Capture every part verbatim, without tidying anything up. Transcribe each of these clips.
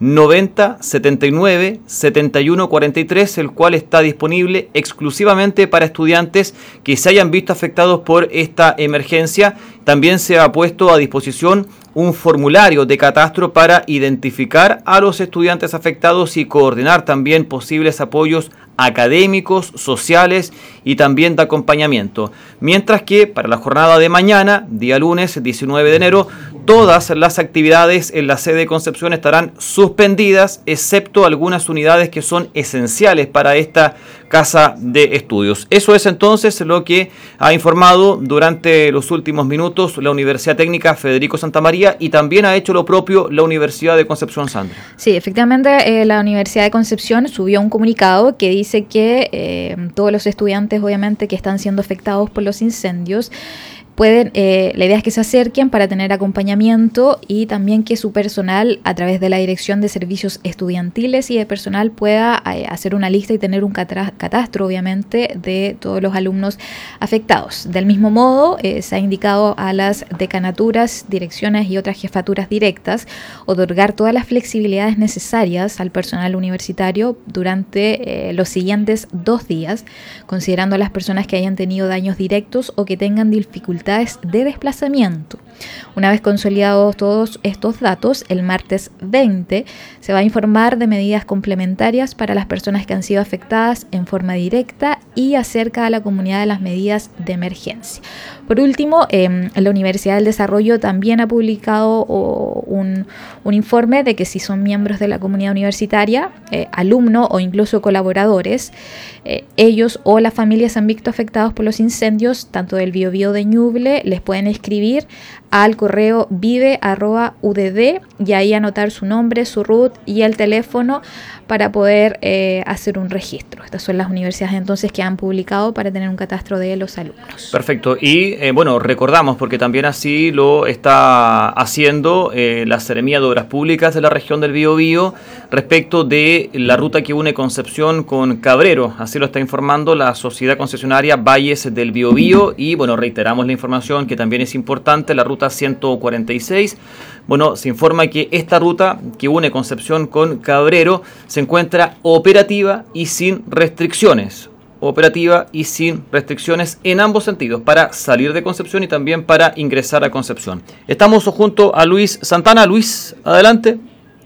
noventa, setenta y nueve, setenta y uno, cuarenta y tres, el cual está disponible exclusivamente para estudiantes que se hayan visto afectados por esta emergencia. También se ha puesto a disposición un formulario de catastro para identificar a los estudiantes afectados y coordinar también posibles apoyos académicos, sociales y también de acompañamiento. Mientras que para la jornada de mañana, día lunes diecinueve de enero, todas las actividades en la sede de Concepción estarán suspendidas, excepto algunas unidades que son esenciales para esta casa de estudios. Eso es entonces lo que ha informado durante los últimos minutos la Universidad Técnica Federico Santamaría, y también ha hecho lo propio la Universidad de Concepción, Sandra. Sí, efectivamente, eh, la Universidad de Concepción subió un comunicado que dice que eh, todos los estudiantes, obviamente, que están siendo afectados por los incendios, pueden, eh, la idea es que se acerquen para tener acompañamiento, y también que su personal, a través de la Dirección de Servicios Estudiantiles y de Personal, pueda eh, hacer una lista y tener un catastro, obviamente, de todos los alumnos afectados. Del mismo modo, eh, se ha indicado a las decanaturas, direcciones y otras jefaturas directas otorgar todas las flexibilidades necesarias al personal universitario durante eh, los siguientes dos días, considerando a las personas que hayan tenido daños directos o que tengan dificultades de desplazamiento. Una vez consolidados todos estos datos, el martes veinte se va a informar de medidas complementarias para las personas que han sido afectadas en forma directa y acerca a la comunidad de las medidas de emergencia. Por último, eh, la Universidad del Desarrollo también ha publicado oh, un, un informe de que si son miembros de la comunidad universitaria, eh, alumnos o incluso colaboradores, eh, ellos o las familias se han visto afectados por los incendios, tanto del Biobío de Ñuble, les pueden escribir al correo vive arroba u d d y ahí anotar su nombre, su R U T y el teléfono para poder eh, hacer un registro. Estas son las universidades entonces que han publicado para tener un catastro de los alumnos. Perfecto. Y eh, bueno, recordamos, porque también así lo está haciendo eh, la Seremía de Obras Públicas de la región del Biobío respecto de la ruta que une Concepción con Cabrero. Así lo está informando la sociedad concesionaria Valles del Biobío, y bueno, reiteramos la información que también es importante, la ruta ciento cuarenta y seis. Bueno, se informa que esta ruta que une Concepción con Cabrero se encuentra operativa y sin restricciones. Operativa y sin restricciones en ambos sentidos, para salir de Concepción y también para ingresar a Concepción. Estamos junto a Luis Santana. Luis, adelante.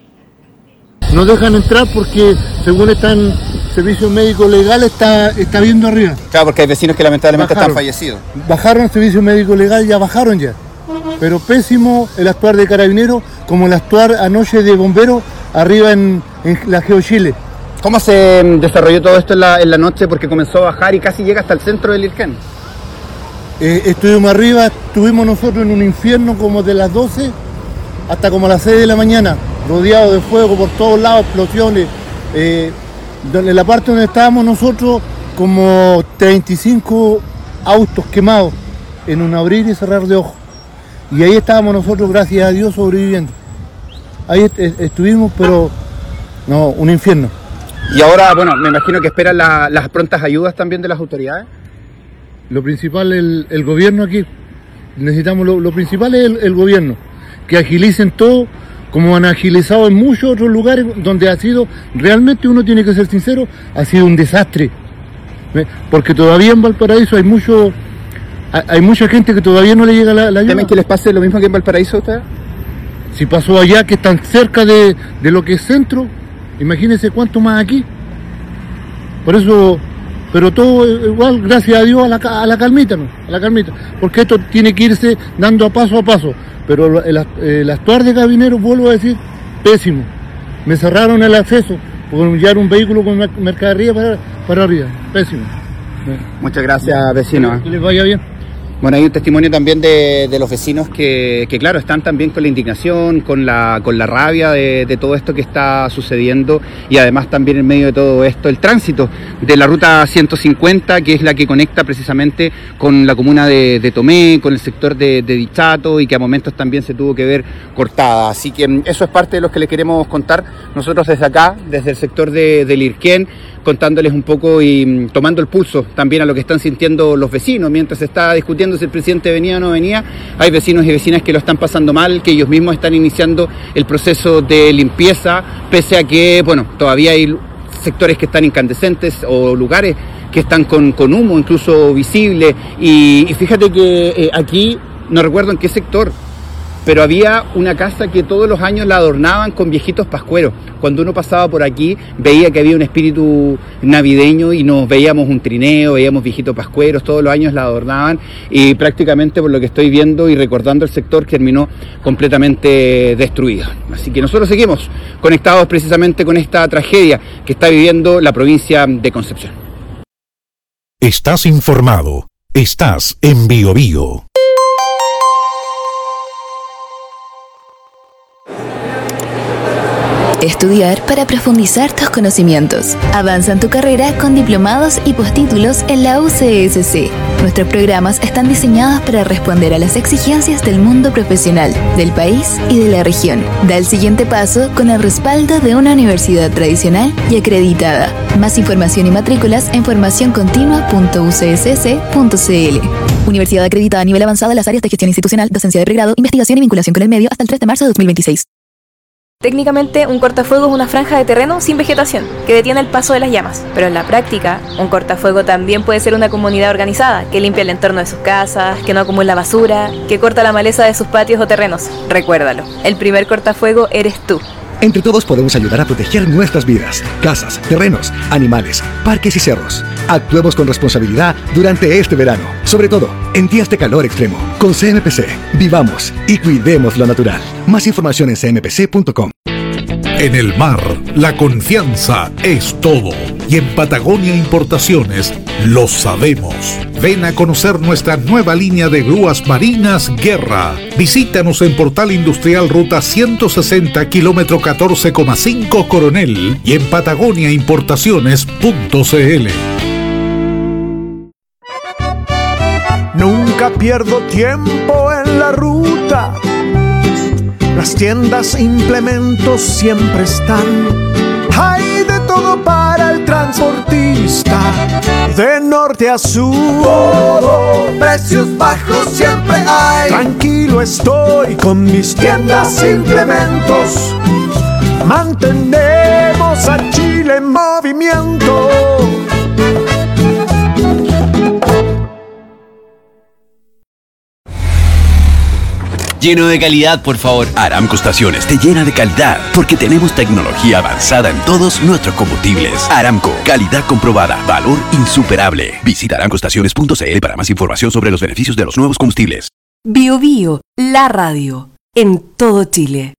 No dejan entrar porque, según están servicio médico legal, está, está viendo arriba. Claro, porque hay vecinos que lamentablemente bajaron, están fallecidos. Bajaron el servicio médico legal, ya bajaron ya. Pero pésimo el actuar de Carabineros, como el actuar anoche de Bomberos arriba en, en la GeoChile. ¿Cómo se desarrolló todo esto en la, en la noche? Porque comenzó a bajar y casi llega hasta el centro del Lircán. Eh, estuvimos arriba, estuvimos nosotros en un infierno como de las doce hasta como las seis de la mañana, rodeados de fuego por todos lados, explosiones. Eh, en la parte donde estábamos nosotros, como treinta y cinco autos quemados en un abrir y cerrar de ojos. Y ahí estábamos nosotros, gracias a Dios, sobreviviendo. Ahí est estuvimos, pero no, un infierno. Y ahora, bueno, me imagino que esperan la, las prontas ayudas también de las autoridades. Lo principal es el, el gobierno aquí. Necesitamos, lo, lo principal es el, el gobierno, que agilicen todo, como han agilizado en muchos otros lugares donde ha sido, realmente uno tiene que ser sincero, ha sido un desastre. Porque todavía en Valparaíso hay mucho, hay mucha gente que todavía no le llega la, la ayuda. ¿Temen que les pase lo mismo que en Valparaíso a ustedes? Si pasó allá, que están cerca de, de lo que es centro, imagínense cuánto más aquí. Por eso, pero todo igual, gracias a Dios, a la, a la calmita, ¿no? A la calmita. Porque esto tiene que irse dando a paso a paso. Pero el, el actuar de Carabineros, vuelvo a decir, pésimo. Me cerraron el acceso por llevar un vehículo con mercadería para, para arriba. Pésimo. Muchas gracias, vecino. Que les vaya bien. Bueno, hay un testimonio también de, de los vecinos que, que, claro, están también con la indignación, con la, con la rabia de, de todo esto que está sucediendo, y además también en medio de todo esto el tránsito de la ruta ciento cincuenta, que es la que conecta precisamente con la comuna de, de Tomé, con el sector de, de Dichato, y que a momentos también se tuvo que ver cortada. Así que eso es parte de lo que les queremos contar nosotros desde acá, desde el sector de, de Lirquén, contándoles un poco y tomando el pulso también a lo que están sintiendo los vecinos. Mientras se está discutiendo si el presidente venía o no venía, hay vecinos y vecinas que lo están pasando mal, que ellos mismos están iniciando el proceso de limpieza pese a que, bueno, todavía hay sectores que están incandescentes o lugares que están con, con humo incluso visible. Y, y fíjate que eh, aquí, no recuerdo en qué sector, pero había una casa que todos los años la adornaban con viejitos pascueros. Cuando uno pasaba por aquí, veía que había un espíritu navideño y nos veíamos un trineo, veíamos viejitos pascueros, todos los años la adornaban y prácticamente, por lo que estoy viendo y recordando, el sector terminó completamente destruido. Así que nosotros seguimos conectados precisamente con esta tragedia que está viviendo la provincia de Concepción. Estás informado. Estás en Bio Bio. Estudiar para profundizar tus conocimientos. Avanza en tu carrera con diplomados y postítulos en la U C S C. Nuestros programas están diseñados para responder a las exigencias del mundo profesional, del país y de la región. Da el siguiente paso con el respaldo de una universidad tradicional y acreditada. Más información y matrículas en formación continua punto u c s c punto c l. Universidad acreditada a nivel avanzado en las áreas de gestión institucional, docencia de pregrado, investigación y vinculación con el medio hasta el tres de marzo de dos mil veintiséis. Técnicamente, un cortafuego es una franja de terreno sin vegetación, que detiene el paso de las llamas. Pero en la práctica, un cortafuego también puede ser una comunidad organizada, que limpia el entorno de sus casas, que no acumula basura, que corta la maleza de sus patios o terrenos. Recuérdalo, el primer cortafuego eres tú. Entre todos podemos ayudar a proteger nuestras vidas, casas, terrenos, animales, parques y cerros. Actuemos con responsabilidad durante este verano, sobre todo en días de calor extremo. Con C M P C, vivamos y cuidemos lo natural. Más información en c m p c punto com. En el mar, la confianza es todo. Y en Patagonia Importaciones lo sabemos. Ven a conocer nuestra nueva línea de grúas marinas Guerra. Visítanos en Portal Industrial Ruta ciento sesenta, kilómetro catorce coma cinco Coronel y en patagonia importaciones punto c l. Nunca pierdo tiempo en la ruta. Las tiendas e implementos siempre están. Hay de todo para el transportista, de norte a sur. Todo, precios bajos siempre hay. Tranquilo estoy con mis tiendas e implementos. Mantenemos a Chile en movimiento. Lleno de calidad, por favor. Aramco Estaciones te llena de calidad porque tenemos tecnología avanzada en todos nuestros combustibles. Aramco, calidad comprobada, valor insuperable. Visita aramco estaciones punto c l para más información sobre los beneficios de los nuevos combustibles. Bio Bio, la radio, en todo Chile.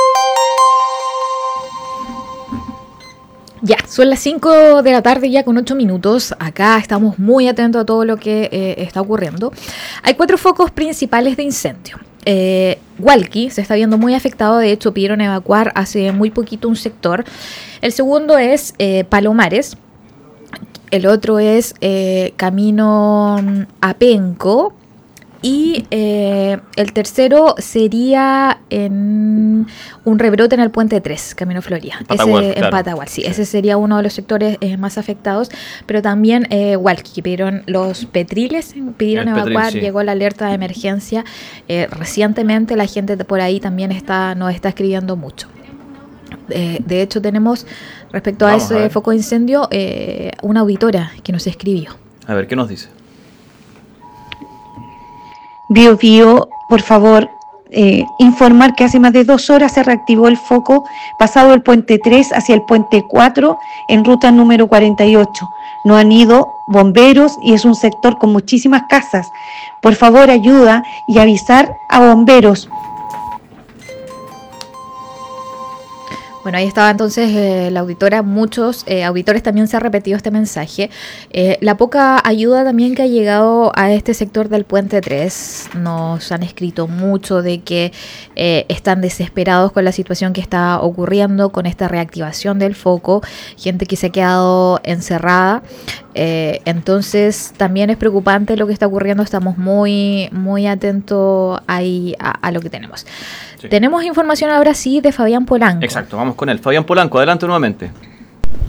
Ya, son las cinco de la tarde ya con ocho minutos. Acá estamos muy atentos a todo lo que eh, está ocurriendo. Hay cuatro focos principales de incendio. Eh, Hualqui se está viendo muy afectado, de hecho pidieron evacuar hace muy poquito un sector. El segundo es eh, Palomares, el otro es eh, Camino Apenco y eh, el tercero sería en un rebrote en el Puente tres, Camino Floría. Patagual, ese, claro. En Patagual, sí, sí, ese sería uno de los sectores eh, más afectados, pero también eh, Hualqui, pidieron los Petriles, pidieron El evacuar, Petril, sí. Llegó la alerta de emergencia. Eh, recientemente la gente de por ahí también está nos está escribiendo mucho. Eh, de hecho tenemos, respecto Vamos a a ese ver. foco de incendio, eh, una auditora que nos escribió. A ver, ¿qué nos dice? Bio Bio, por favor, eh, informar que hace más de dos horas se reactivó el foco pasado el puente tres hacia el puente cuatro en ruta número cuarenta y ocho. No han ido bomberos y es un sector con muchísimas casas. Por favor, ayuda y avisar a bomberos. Bueno, ahí estaba entonces eh, la auditora. Muchos eh, auditores también se ha repetido este mensaje. Eh, la poca ayuda también que ha llegado a este sector del Puente tres. Nos han escrito mucho de que eh, están desesperados con la situación que está ocurriendo, con esta reactivación del foco. Gente que se ha quedado encerrada. Eh, entonces también es preocupante lo que está ocurriendo. Estamos muy, muy atentos ahí a, a lo que tenemos. Sí. Tenemos información ahora sí de Fabián Polanco. Exacto, vamos con él. Fabián Polanco, adelante nuevamente.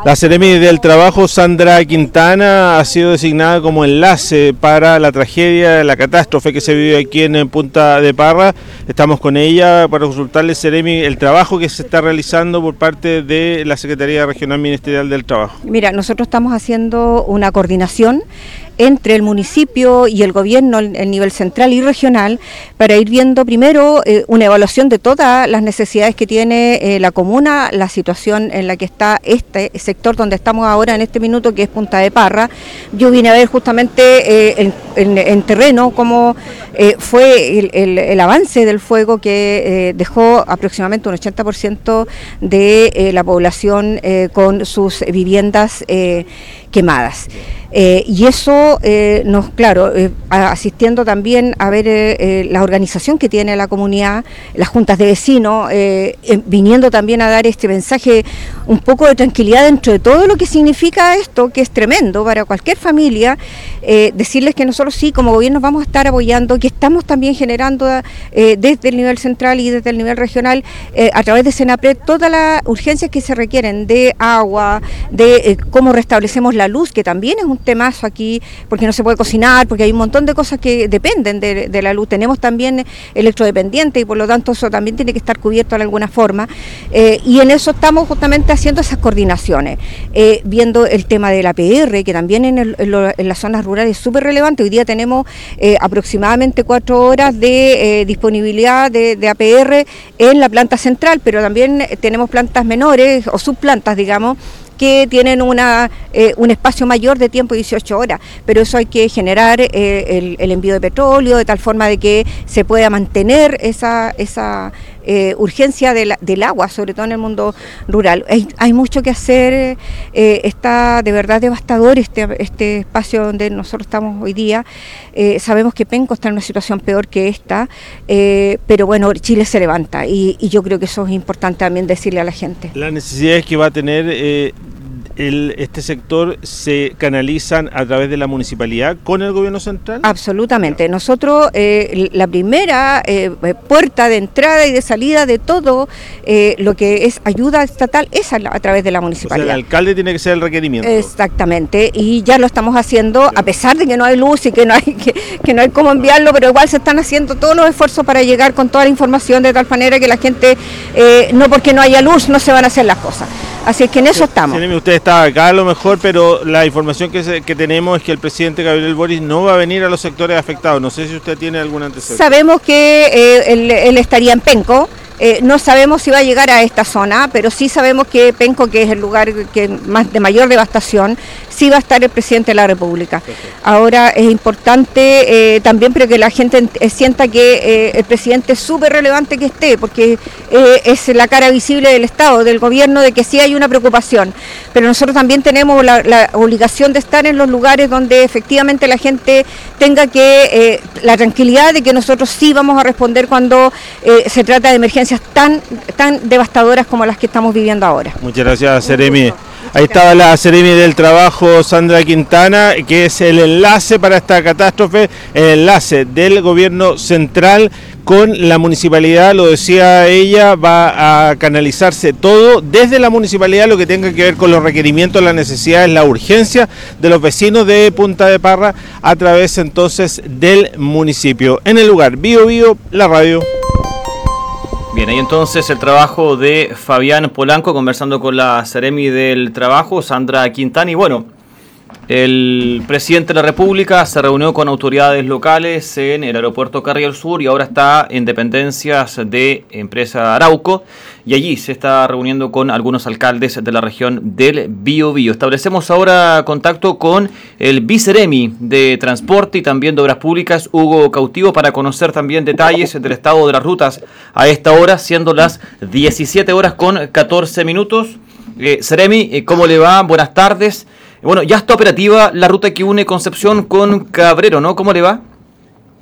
La Seremi del Trabajo, Sandra Quintana, ha sido designada como enlace para la tragedia, la catástrofe que se vive aquí en Punta de Parra. Estamos con ella para consultarle, Seremi, el trabajo que se está realizando por parte de la Secretaría Regional Ministerial del Trabajo. Mira, nosotros estamos haciendo una coordinación entre el municipio y el gobierno, el nivel central y regional, para ir viendo primero eh, una evaluación de todas las necesidades que tiene eh, la comuna, la situación en la que está este sector donde estamos ahora en este minuto, que es Punta de Parra. Yo vine a ver justamente eh, en, en, en terreno cómo eh, fue el, el, el avance del fuego que eh, dejó aproximadamente un ochenta por ciento de eh, la población eh, con sus viviendas eh, quemadas. Eh, y eso eh, nos, claro, eh, asistiendo también a ver eh, eh, la organización que tiene la comunidad, las juntas de vecinos, eh, eh, viniendo también a dar este mensaje un poco de tranquilidad dentro de todo lo que significa esto, que es tremendo para cualquier familia, eh, decirles que nosotros sí, como gobierno, vamos a estar apoyando, que estamos también generando eh, desde el nivel central y desde el nivel regional, eh, a través de Senapred, todas las urgencias que se requieren de agua, de eh, cómo restablecemos la luz, que también es un temazo aquí, porque no se puede cocinar, porque hay un montón de cosas que dependen de, de la luz. Tenemos también electrodependientes y por lo tanto eso también tiene que estar cubierto de alguna forma. Eh, y en eso estamos justamente haciendo esas coordinaciones, eh, viendo el tema de la P R, que también en, el, en, lo, en las zonas rurales es súper relevante. Hoy día tenemos eh, aproximadamente cuatro horas de eh, disponibilidad de, de A P R en la planta central, pero también tenemos plantas menores o subplantas, digamos, que tienen una, eh, un espacio mayor de tiempo, dieciocho horas, pero eso hay que generar eh, el, el envío de petróleo de tal forma de que se pueda mantener esa, esa eh, urgencia de la, del agua, sobre todo en el mundo rural. Hay, hay mucho que hacer, eh, está de verdad devastador este, este espacio donde nosotros estamos hoy día. Eh, sabemos que Penco está en una situación peor que esta, eh, pero bueno, Chile se levanta y, y yo creo que eso es importante también decirle a la gente. Las necesidades que va a tener eh, el, este sector se canalizan a través de la municipalidad con el gobierno central. Absolutamente. Nosotros, eh, la primera eh, puerta de entrada y de salida de todo eh, lo que es ayuda estatal es a, la, a través de la municipalidad. O sea, el alcalde tiene que ser el requerimiento. Exactamente, y ya lo estamos haciendo, a pesar de que no hay luz y que no hay que, que no hay cómo enviarlo, pero igual se están haciendo todos los esfuerzos para llegar con toda la información de tal manera que la gente, eh, no porque no haya luz, no se van a hacer las cosas. Así es que en eso estamos. Sí, usted está acá a lo mejor, pero la información que, se, que tenemos es que el presidente Gabriel Boric no va a venir a los sectores afectados. No sé si usted tiene algún antecedente. Sabemos que eh, él, él estaría en Penco. Eh, no sabemos si va a llegar a esta zona, pero sí sabemos que Penco, que es el lugar que más de mayor devastación, sí va a estar el presidente de la República. Perfecto. Ahora es importante eh, también pero que la gente eh, sienta que eh, el presidente es súper relevante que esté, porque eh, es la cara visible del Estado, del gobierno, de que sí hay una preocupación. Pero nosotros también tenemos la, la obligación de estar en los lugares donde efectivamente la gente tenga que eh, la tranquilidad de que nosotros sí vamos a responder cuando eh, se trata de emergencias tan tan devastadoras como las que estamos viviendo ahora. Muchas gracias, Seremi. Ahí estaba la Seremi del Trabajo, Sandra Quintana, que es el enlace para esta catástrofe, el enlace del gobierno central con la municipalidad. Lo decía ella, va a canalizarse todo desde la municipalidad, lo que tenga que ver con los requerimientos, las necesidades, la urgencia de los vecinos de Punta de Parra a través entonces del municipio. En el lugar, Bio Bio, la radio. Bien, ahí entonces el trabajo de Fabián Polanco conversando con la Seremi del Trabajo, Sandra Quintana. Y bueno, el presidente de la República se reunió con autoridades locales en el aeropuerto Carriel Sur y ahora está en dependencias de empresa Arauco y allí se está reuniendo con algunos alcaldes de la región del Biobío. Establecemos ahora contacto con el viceremi de Transporte y también de Obras Públicas, Hugo Cautivo, para conocer también detalles del estado de las rutas a esta hora, siendo las diecisiete horas con catorce minutos. Eh, Seremi, ¿cómo le va? Buenas tardes. Bueno, ya está operativa la ruta que une Concepción con Cabrero, ¿no? ¿Cómo le va?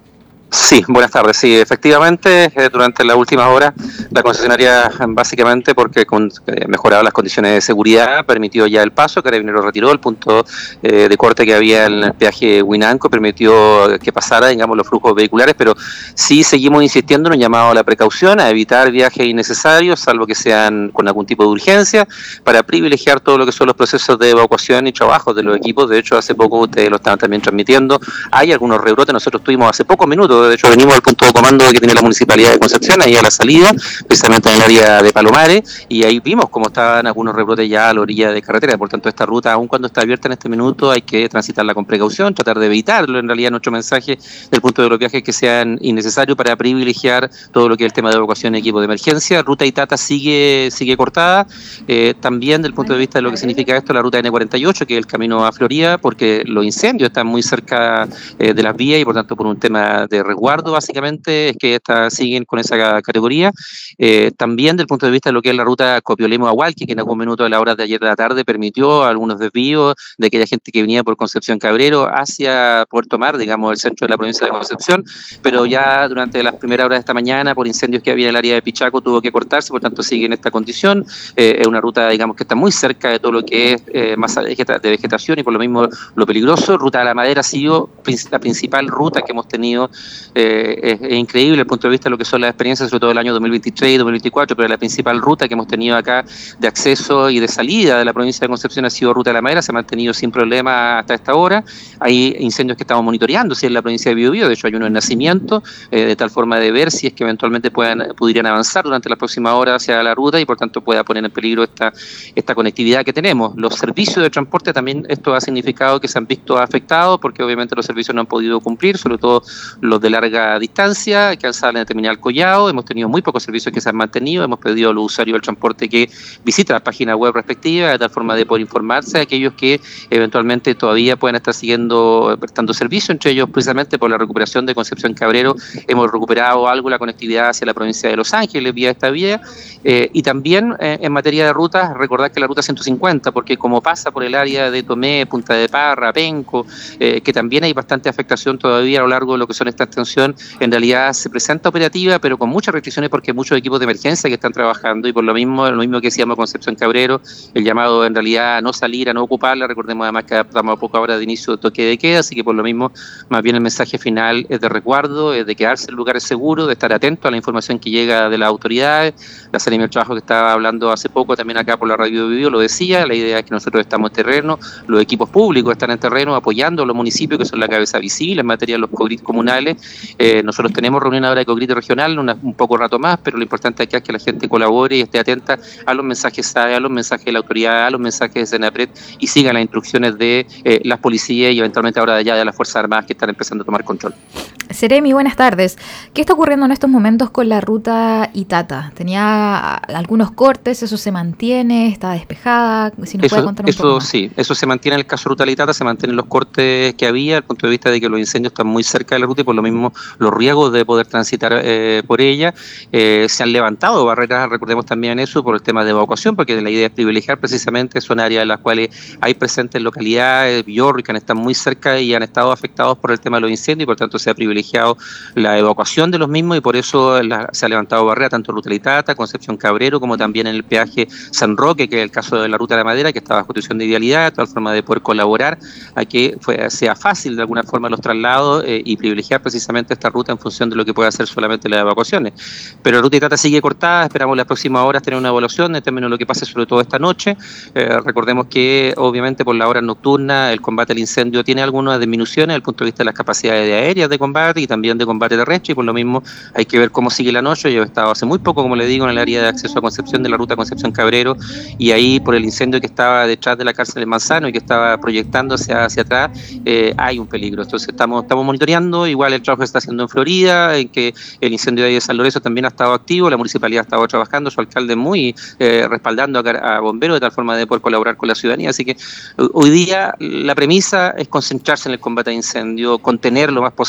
Sí, buenas tardes. Sí, efectivamente, eh, durante las últimas horas, la concesionaria, básicamente porque con, eh, mejoraba las condiciones de seguridad, permitió ya el paso. Carabineros retiró el punto eh, de corte que había en el peaje Huinanco, permitió que pasara, digamos, los flujos vehiculares, pero sí seguimos insistiendo en un llamado a la precaución, a evitar viajes innecesarios, salvo que sean con algún tipo de urgencia, para privilegiar todo lo que son los procesos de evacuación y trabajo de los equipos. De hecho, hace poco ustedes lo estaban también transmitiendo. Hay algunos rebrotes, nosotros tuvimos hace pocos minutos. De hecho, venimos al punto de comando que tiene la Municipalidad de Concepción, ahí a la salida, precisamente en el área de Palomares, y ahí vimos cómo estaban algunos rebrotes ya a la orilla de carretera. Por tanto, esta ruta, aun cuando está abierta en este minuto, hay que transitarla con precaución, tratar de evitarlo. En realidad, nuestro mensaje del punto de los viajes que sean innecesarios para privilegiar todo lo que es el tema de evacuación y equipo de emergencia. Ruta Itata sigue sigue cortada. Eh, también, del punto de vista de lo que significa esto, la ruta ene cuarenta y ocho, que es el camino a Florida, porque los incendios están muy cerca eh, de las vías y, por tanto, por un tema de resguardo, básicamente, es que estas siguen con esa categoría. Eh, también del punto de vista de lo que es la ruta Copiolemo-Ahualqui, que en algún minuto de la hora de ayer de la tarde permitió algunos desvíos de aquella gente que venía por Concepción Cabrero hacia Puerto Mar, digamos, el centro de la provincia de Concepción, pero ya durante las primeras horas de esta mañana, por incendios que había en el área de Pichaco, tuvo que cortarse, por tanto sigue en esta condición. Eh, es una ruta, digamos, que está muy cerca de todo lo que es eh, masa de vegetación y por lo mismo lo peligroso. Ruta de la Madera ha sido la principal ruta que hemos tenido. Eh, Es, es increíble desde el punto de vista de lo que son las experiencias, sobre todo el año dos mil veintitrés y dos mil veinticuatro, pero la principal ruta que hemos tenido acá de acceso y de salida de la provincia de Concepción ha sido Ruta de la Madera, se ha mantenido sin problema hasta esta hora. Hay incendios que estamos monitoreando, si en la provincia de Biobío, de hecho hay uno en Nacimiento, eh, de tal forma de ver si es que eventualmente puedan, pudieran avanzar durante las próximas horas hacia la ruta y por tanto pueda poner en peligro esta, esta conectividad que tenemos. Los servicios de transporte también, esto ha significado que se han visto afectados porque obviamente los servicios no han podido cumplir, sobre todo los de larga distancia, que salen de Terminal Collao. Hemos tenido muy pocos servicios que se han mantenido. Hemos pedido a los usuarios del transporte que visiten la página web respectiva de tal forma de poder informarse a aquellos que eventualmente todavía pueden estar siguiendo, prestando servicio, entre ellos precisamente por la recuperación de Concepción Cabrero. Hemos recuperado algo la conectividad hacia la provincia de Los Ángeles vía esta vía. Eh, y también eh, en materia de rutas, recordar que la ruta ciento cincuenta, porque como pasa por el área de Tomé, Punta de Parra, Penco, eh, que también hay bastante afectación todavía a lo largo de lo que son esta extensión, en realidad se presenta operativa, pero con muchas restricciones porque hay muchos equipos de emergencia que están trabajando y por lo mismo, lo mismo que decíamos Concepción Cabrero, el llamado en realidad a no salir, a no ocuparla. Recordemos además que estamos a poca hora de inicio de toque de queda, así que por lo mismo, más bien el mensaje final es de resguardo, es de quedarse en lugares seguros, de estar atento a la información que llega de las autoridades. La Seremi del Trabajo que estaba hablando hace poco también acá por la radio de Biobío lo decía, la idea es que nosotros estamos en terreno, los equipos públicos están en terreno apoyando a los municipios que son la cabeza visible en materia de los cogrit comunales. Eh, nosotros tenemos reunión ahora de cogrit regional, una, un poco rato más, pero lo importante acá es que la gente colabore y esté atenta a los mensajes S A E, a los mensajes de la autoridad, a los mensajes de Senapred y sigan las instrucciones de eh, las policías y eventualmente ahora ya de las Fuerzas Armadas que están empezando a tomar control. Seremi, buenas tardes. ¿Qué está ocurriendo en estos momentos con la ruta Itata? ¿Tenía algunos cortes? ¿Eso se mantiene? ¿Está despejada? Si nos eso, puede contar un eso poco más. Sí, eso se mantiene en el caso de ruta Itata, se mantienen los cortes que había, desde el punto de vista de que los incendios están muy cerca de la ruta y por lo mismo los riesgos de poder transitar eh, por ella. Eh, se han levantado barreras, recordemos también eso, por el tema de evacuación, porque la idea es privilegiar precisamente, son áreas en las cuales hay presentes localidades, Biorri, que han estado muy cerca y han estado afectados por el tema de los incendios y por tanto se ha privilegiado la evacuación de los mismos y por eso la, se ha levantado barrera tanto en Ruta Itata, Concepción Cabrero, como también en el peaje San Roque, que es el caso de la Ruta de la Madera, que está bajo condición de idealidad, de tal forma de poder colaborar a que fue, sea fácil de alguna forma los traslados eh, y privilegiar precisamente esta ruta en función de lo que puede hacer solamente las evacuaciones. Pero la Ruta Itata sigue cortada, esperamos las próximas horas tener una evaluación en términos de lo que pase sobre todo esta noche. Eh, recordemos que obviamente por la hora nocturna el combate al incendio tiene algunas disminuciones desde el punto de vista de las capacidades de aéreas de combate y también de combate terrestre y por lo mismo hay que ver cómo sigue la noche. Yo he estado hace muy poco, como le digo, en el área de acceso a Concepción de la ruta Concepción Cabrero y ahí por el incendio que estaba detrás de la cárcel de Manzano y que estaba proyectando hacia, hacia atrás, eh, hay un peligro. Entonces estamos, estamos monitoreando, igual el trabajo que se está haciendo en Florida, en que el incendio de San Lorenzo también ha estado activo, la municipalidad ha estado trabajando, su alcalde muy eh, respaldando a, a bomberos de tal forma de poder colaborar con la ciudadanía, así que hoy día la premisa es concentrarse en el combate a incendio, contener lo más posible esa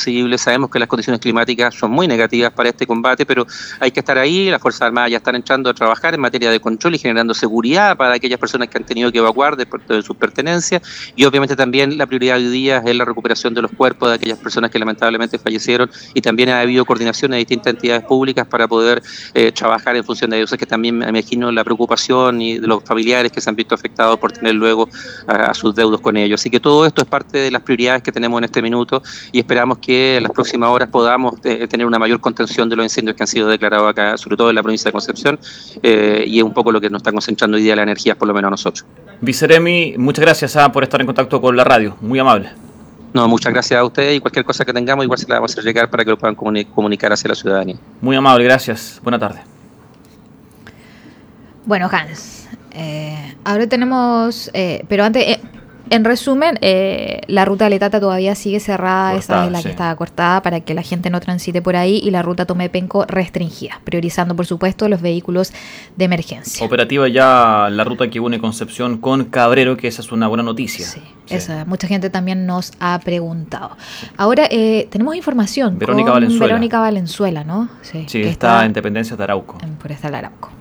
sabemos que las condiciones climáticas son muy negativas para este combate, pero hay que estar ahí. Las Fuerzas Armadas ya están entrando a trabajar en materia de control y generando seguridad para aquellas personas que han tenido que evacuar de, de sus pertenencias, y obviamente también la prioridad hoy día es la recuperación de los cuerpos de aquellas personas que lamentablemente fallecieron, y también ha habido coordinación de distintas entidades públicas para poder eh, trabajar en función de ellos. Es que también me imagino la preocupación y de los familiares que se han visto afectados por tener luego a, a sus deudos con ellos. Así que todo esto es parte de las prioridades que tenemos en este minuto, y esperamos que en las próximas horas podamos eh, tener una mayor contención de los incendios que han sido declarados acá, sobre todo en la provincia de Concepción, eh, y es un poco lo que nos está concentrando hoy día las energías, por lo menos a nosotros. Viceremi, muchas gracias ah, por estar en contacto con la radio, muy amable. No, muchas gracias a ustedes, y cualquier cosa que tengamos igual se la vamos a hacer llegar para que lo puedan comuni- comunicar hacia la ciudadanía. Muy amable, gracias. Buena tarde. Bueno, Hans, eh, ahora tenemos, eh, pero antes, eh, en resumen, eh, la ruta de Letata todavía sigue cerrada, cortada, esa es la sí. que está cortada para que la gente no transite por ahí, y la ruta Tomé-Penco restringida, priorizando por supuesto los vehículos de emergencia. Operativa ya la ruta que une Concepción con Cabrero, que esa es una buena noticia. Sí, sí. Esa, mucha gente también nos ha preguntado. Ahora eh, tenemos información Verónica con Valenzuela. Verónica Valenzuela, ¿no? Sí, sí está, está en dependencias de Arauco. En Foresta del Arauco.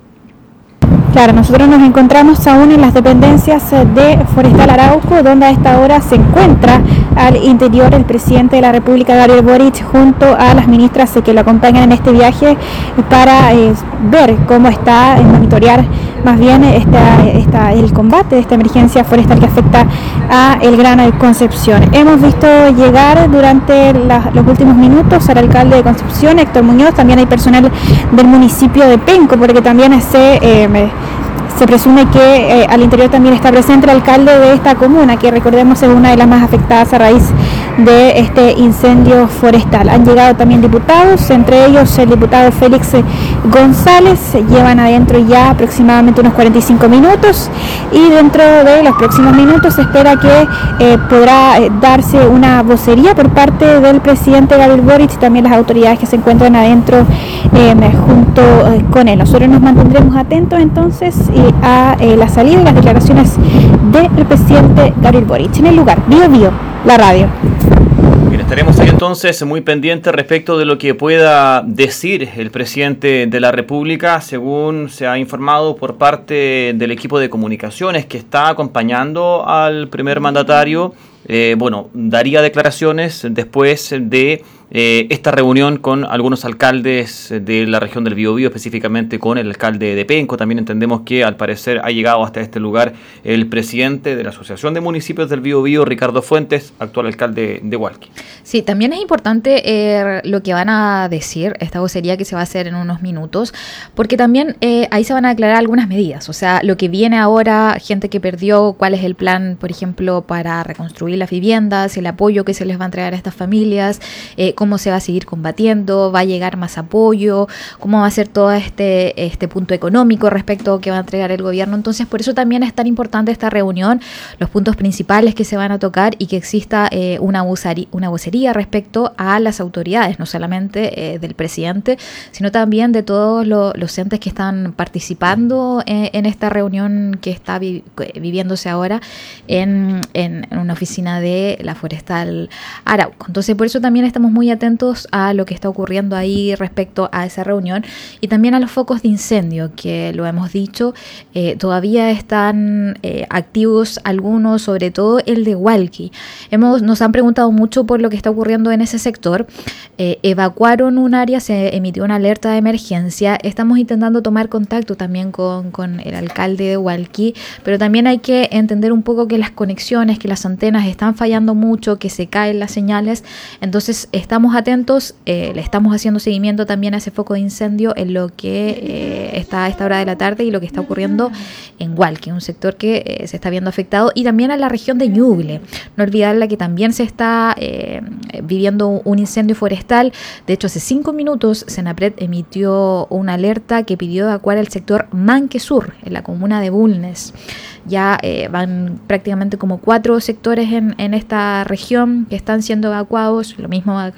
Claro, nosotros nos encontramos aún en las dependencias de Forestal Arauco, donde a esta hora se encuentra al interior el presidente de la República, Gabriel Boric, junto a las ministras que lo acompañan en este viaje para eh, ver cómo está, eh, monitorear más bien esta, esta, el combate de esta emergencia forestal que afecta a el Gran Concepción. Hemos visto llegar durante la, los últimos minutos al alcalde de Concepción, Héctor Muñoz. También hay personal del municipio de Penco, porque también se... Eh, Se presume que eh, al interior también está presente el alcalde de esta comuna, que recordemos es una de las más afectadas a raíz de este incendio forestal. Han llegado también diputados, entre ellos el diputado Félix González. Llevan adentro ya aproximadamente unos cuarenta y cinco minutos, y dentro de los próximos minutos se espera que eh, podrá eh, darse una vocería por parte del presidente Gabriel Boric y también las autoridades que se encuentran adentro eh, junto eh, con él. Nosotros nos mantendremos atentos entonces y a eh, la salida y las declaraciones del presidente Gabriel Boric. En el lugar, Bio Bio, la radio. Bien, estaremos ahí entonces muy pendientes respecto de lo que pueda decir el presidente de la República, según se ha informado por parte del equipo de comunicaciones que está acompañando al primer mandatario. Eh, bueno, daría declaraciones después de eh, esta reunión con algunos alcaldes de la región del Biobío, específicamente con el alcalde de Penco. También entendemos que al parecer ha llegado hasta este lugar el presidente de la Asociación de Municipios del Biobío, Ricardo Fuentes, actual alcalde de Hualqui. Sí, también es importante eh, lo que van a decir, esta vocería que se va a hacer en unos minutos, porque también eh, ahí se van a aclarar algunas medidas, o sea, lo que viene ahora, gente que perdió, cuál es el plan, por ejemplo, para reconstruir las viviendas, el apoyo que se les va a entregar a estas familias, eh, cómo se va a seguir combatiendo, va a llegar más apoyo, cómo va a ser todo este, este punto económico respecto a que va a entregar el gobierno. Entonces, por eso también es tan importante esta reunión, los puntos principales que se van a tocar y que exista eh, una, vocería, una vocería respecto a las autoridades, no solamente eh, del presidente, sino también de todos lo, los entes que están participando eh, en esta reunión que está vi, viviéndose ahora en, en, en una oficina de de la Forestal Arauco. Entonces, por eso también estamos muy atentos a lo que está ocurriendo ahí respecto a esa reunión y también a los focos de incendio, que lo hemos dicho, eh, todavía están eh, activos algunos, sobre todo el de Hualqui. Hemos, nos han preguntado mucho por lo que está ocurriendo en ese sector. Eh, evacuaron un área, se emitió una alerta de emergencia. Estamos intentando tomar contacto también con, con el alcalde de Hualqui, pero también hay que entender un poco que las conexiones, que las antenas están fallando mucho, que se caen las señales. Entonces estamos atentos, eh, le estamos haciendo seguimiento también a ese foco de incendio en lo que eh, está a esta hora de la tarde y lo que está ocurriendo en Hualqui, un sector que eh, se está viendo afectado, y también a la región de Ñuble. No olvidarla que también se está eh, viviendo un incendio forestal. De hecho, hace cinco minutos Senapred emitió una alerta que pidió evacuar el sector Manque Sur, en la comuna de Bulnes. Ya eh, van prácticamente como cuatro sectores en, en esta región que están siendo evacuados, lo mismo acá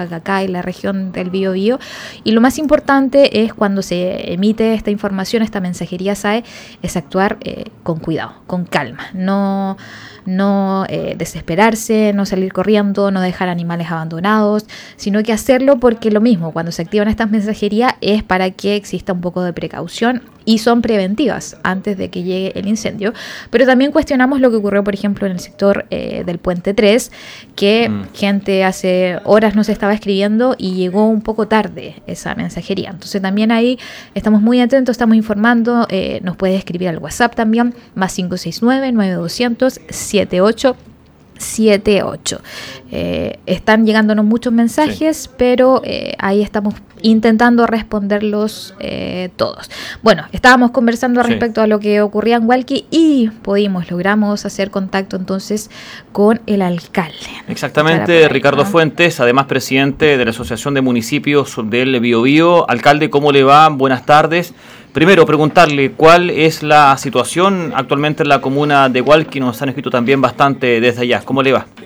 Jacacay, la región del Biobío. Y lo más importante es cuando se emite esta información, esta mensajería S A E, es actuar eh, con cuidado, con calma, no... no eh, desesperarse, no salir corriendo, no dejar animales abandonados, sino que hacerlo porque lo mismo, cuando se activan estas mensajerías es para que exista un poco de precaución y son preventivas antes de que llegue el incendio. Pero también cuestionamos lo que ocurrió, por ejemplo, en el sector eh, del Puente tres, que mm. gente hace horas nos estaba escribiendo y llegó un poco tarde esa mensajería. Entonces también ahí estamos muy atentos, estamos informando, eh, nos puede escribir al WhatsApp también, más cinco seis nueve, nueve dos cero cero, siete ocho siete ocho. Eh, están llegándonos muchos mensajes, sí. pero eh, ahí estamos intentando responderlos eh, todos. Bueno, estábamos conversando sí. respecto a lo que ocurría en Hualqui y pudimos, logramos hacer contacto entonces con el alcalde. Exactamente, Ricardo Fuentes, además presidente de la Asociación de Municipios del Biobío. Alcalde, ¿cómo le va? Buenas tardes. Primero, preguntarle cuál es la situación actualmente en la comuna de Hualqui. Nos han escrito también bastante desde allá. ¿Cómo le va?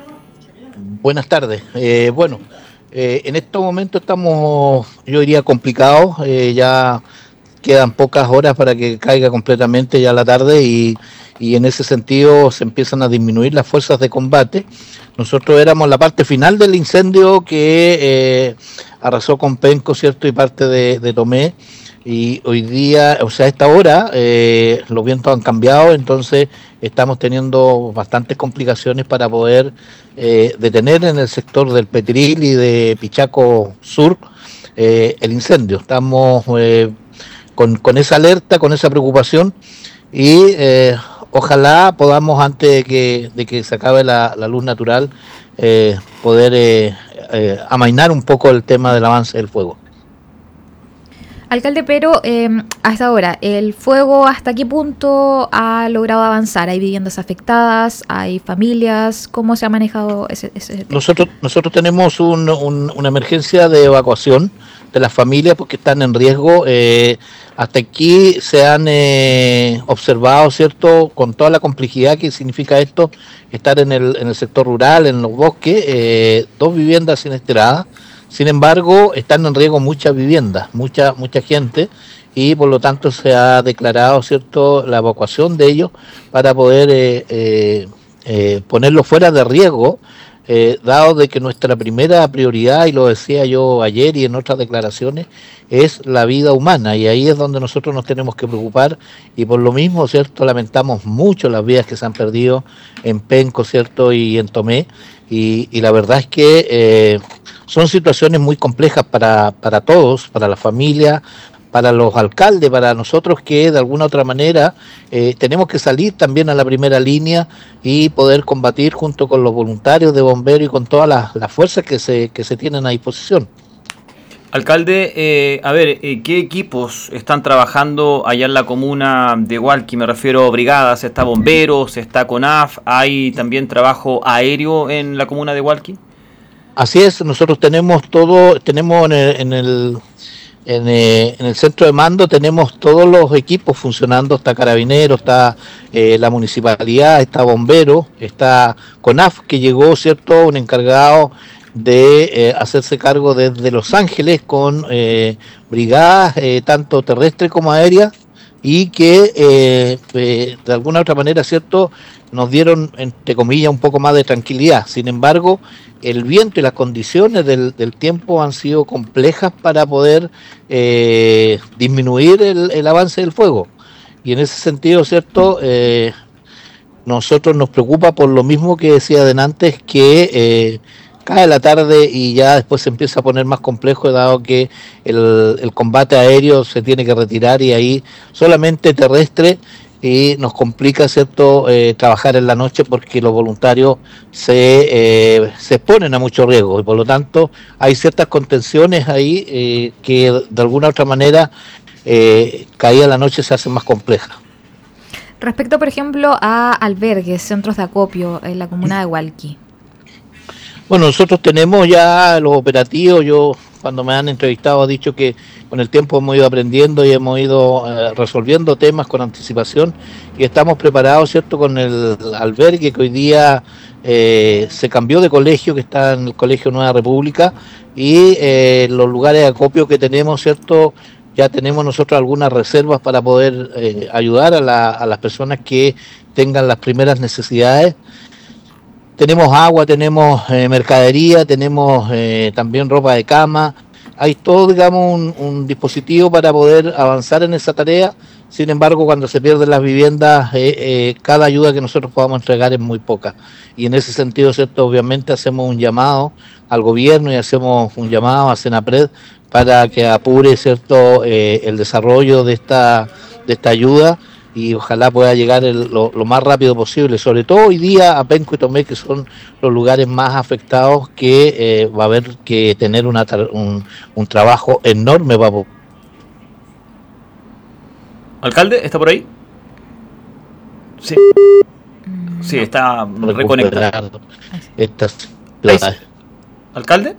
Buenas tardes. Eh, bueno, eh, en estos momentos estamos, yo diría, complicados. Eh, ya quedan pocas horas para que caiga completamente ya la tarde y, y en ese sentido se empiezan a disminuir las fuerzas de combate. Nosotros éramos la parte final del incendio que eh, arrasó con Penco, ¿cierto? Y parte de, de Tomé. Y hoy día, o sea, a esta hora, eh, los vientos han cambiado, entonces estamos teniendo bastantes complicaciones para poder eh, detener en el sector del Petril y de Pichaco Sur eh, el incendio. Estamos eh, con, con esa alerta, con esa preocupación y eh, ojalá podamos, antes de que, de que se acabe la, la luz natural, eh, poder eh, eh, amainar un poco el tema del avance del fuego. Alcalde, pero eh, hasta ahora, ¿el fuego hasta qué punto ha logrado avanzar? ¿Hay viviendas afectadas? ¿Hay familias? ¿Cómo se ha manejado ese, ese tema? Nosotros, nosotros tenemos un, un, una emergencia de evacuación de las familias porque están en riesgo. Eh, hasta aquí se han eh, observado, ¿cierto?, con toda la complejidad que significa esto, estar en el, en el sector rural, en los bosques, eh, dos viviendas sinesteradas. Sin embargo, están en riesgo muchas viviendas, mucha mucha gente, y por lo tanto se ha declarado, ¿cierto?, la evacuación de ellos para poder eh, eh, eh, ponerlos fuera de riesgo, eh, dado de que nuestra primera prioridad, y lo decía yo ayer y en otras declaraciones, es la vida humana, y ahí es donde nosotros nos tenemos que preocupar, y por lo mismo, ¿cierto?, lamentamos mucho las vidas que se han perdido en Penco, ¿cierto?, y en Tomé, y, y la verdad es que eh, son situaciones muy complejas para, para todos, para la familia, para los alcaldes, para nosotros que de alguna u otra manera eh, tenemos que salir también a la primera línea y poder combatir junto con los voluntarios de bomberos y con todas las, las fuerzas que se, que se tienen a disposición. Alcalde, eh, a ver, eh, ¿qué equipos están trabajando allá en la comuna de Hualqui? Me refiero a brigadas, está bomberos, está CONAF, ¿hay también trabajo aéreo en la comuna de Hualqui? Así es, nosotros tenemos todo, tenemos en el, en el, en el, en el centro de mando, tenemos todos los equipos funcionando, está Carabineros, está eh, la municipalidad, está Bomberos, está CONAF, que llegó, ¿cierto?, un encargado de eh, hacerse cargo desde Los Ángeles con eh, brigadas, eh, tanto terrestres como aéreas, y que eh, eh, de alguna u otra manera, ¿cierto?, nos dieron, entre comillas, un poco más de tranquilidad. Sin embargo, el viento y las condiciones del, del tiempo han sido complejas para poder eh, disminuir el, el avance del fuego. Y en ese sentido, ¿cierto?, eh, nosotros nos preocupa por lo mismo que decía adelante, que eh, cae la tarde y ya después se empieza a poner más complejo, dado que el, el combate aéreo se tiene que retirar y ahí solamente terrestre, y nos complica, ¿cierto?, eh, trabajar en la noche porque los voluntarios se, eh, se exponen a mucho riesgo y por lo tanto hay ciertas contenciones ahí eh, que de alguna u otra manera eh, caída la noche se hace más compleja. Respecto, por ejemplo, a albergues, centros de acopio en la comuna de Hualqui. Bueno, nosotros tenemos ya los operativos, yo cuando me han entrevistado, he dicho que con el tiempo hemos ido aprendiendo y hemos ido eh, resolviendo temas con anticipación y estamos preparados, ¿cierto?, con el albergue que hoy día eh, se cambió de colegio, que está en el Colegio Nueva República, y eh, los lugares de acopio que tenemos, ¿cierto?, ya tenemos nosotros algunas reservas para poder eh, ayudar a, la, a las personas que tengan las primeras necesidades. Tenemos agua, tenemos eh, mercadería, tenemos eh, también ropa de cama. Hay todo, digamos, un, un dispositivo para poder avanzar en esa tarea. Sin embargo, cuando se pierden las viviendas, eh, eh, cada ayuda que nosotros podamos entregar es muy poca. Y en ese sentido, ¿cierto?, obviamente hacemos un llamado al gobierno y hacemos un llamado a Senapred para que apure, ¿cierto?, eh, el desarrollo de esta, de esta ayuda, y ojalá pueda llegar el, lo, lo más rápido posible, sobre todo hoy día a Penco y Tomé, que son los lugares más afectados, que eh, va a haber que tener una, un, un trabajo enorme para... ¿Alcalde, está por ahí? Sí. Sí, está reconectado. Estas... ¿Alcalde?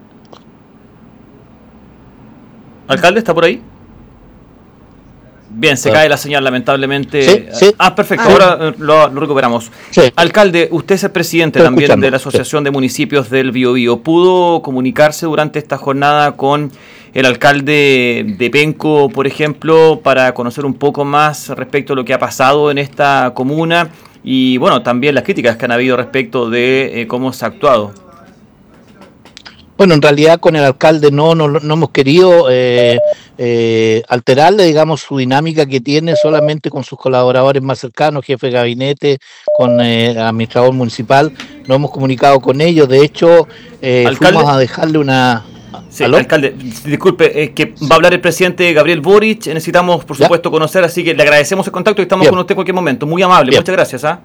¿Alcalde, está por ahí? Bien, se cae la señal, lamentablemente. Sí, sí. Ah, perfecto, Ah, ahora lo, lo recuperamos. Sí. Alcalde, usted es el presidente Estoy también escuchando, de la Asociación sí. de Municipios del Biobío. ¿Pudo comunicarse durante esta jornada con el alcalde de Penco, por ejemplo, para conocer un poco más respecto a lo que ha pasado en esta comuna y, bueno, también las críticas que han habido respecto de eh, cómo se ha actuado? Bueno, en realidad con el alcalde no, no, no hemos querido eh, eh, alterarle, digamos, su dinámica que tiene solamente con sus colaboradores más cercanos, jefe de gabinete, con eh, el administrador municipal. No hemos comunicado con ellos, de hecho, eh, fuimos a dejarle una... Sí, alcalde, disculpe, es que va a hablar el presidente Gabriel Boric, necesitamos, por supuesto, ¿Ya? conocer, así que le agradecemos el contacto y estamos Bien. con usted en cualquier momento. Muy amable, Bien. muchas gracias. ¿ah?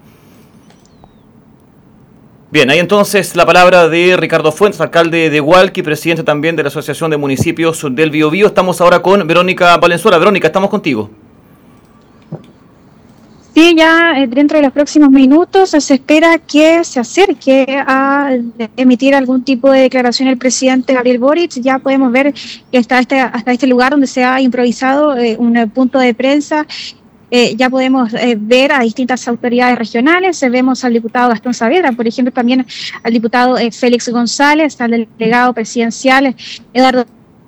Bien, ahí entonces la palabra de Ricardo Fuentes, alcalde de Hualqui, presidente también de la Asociación de Municipios del Biobío. Estamos ahora con Verónica Valenzuela. Verónica, estamos contigo. Sí, ya dentro de los próximos minutos se espera que se acerque a emitir algún tipo de declaración el presidente Gabriel Boric. Ya podemos ver que está este, hasta este lugar donde se ha improvisado eh, un punto de prensa. Eh, ya podemos eh, ver a distintas autoridades regionales, eh, vemos al diputado Gastón Saavedra, por ejemplo, también al diputado eh, Félix González, al delegado presidencial Eduardo.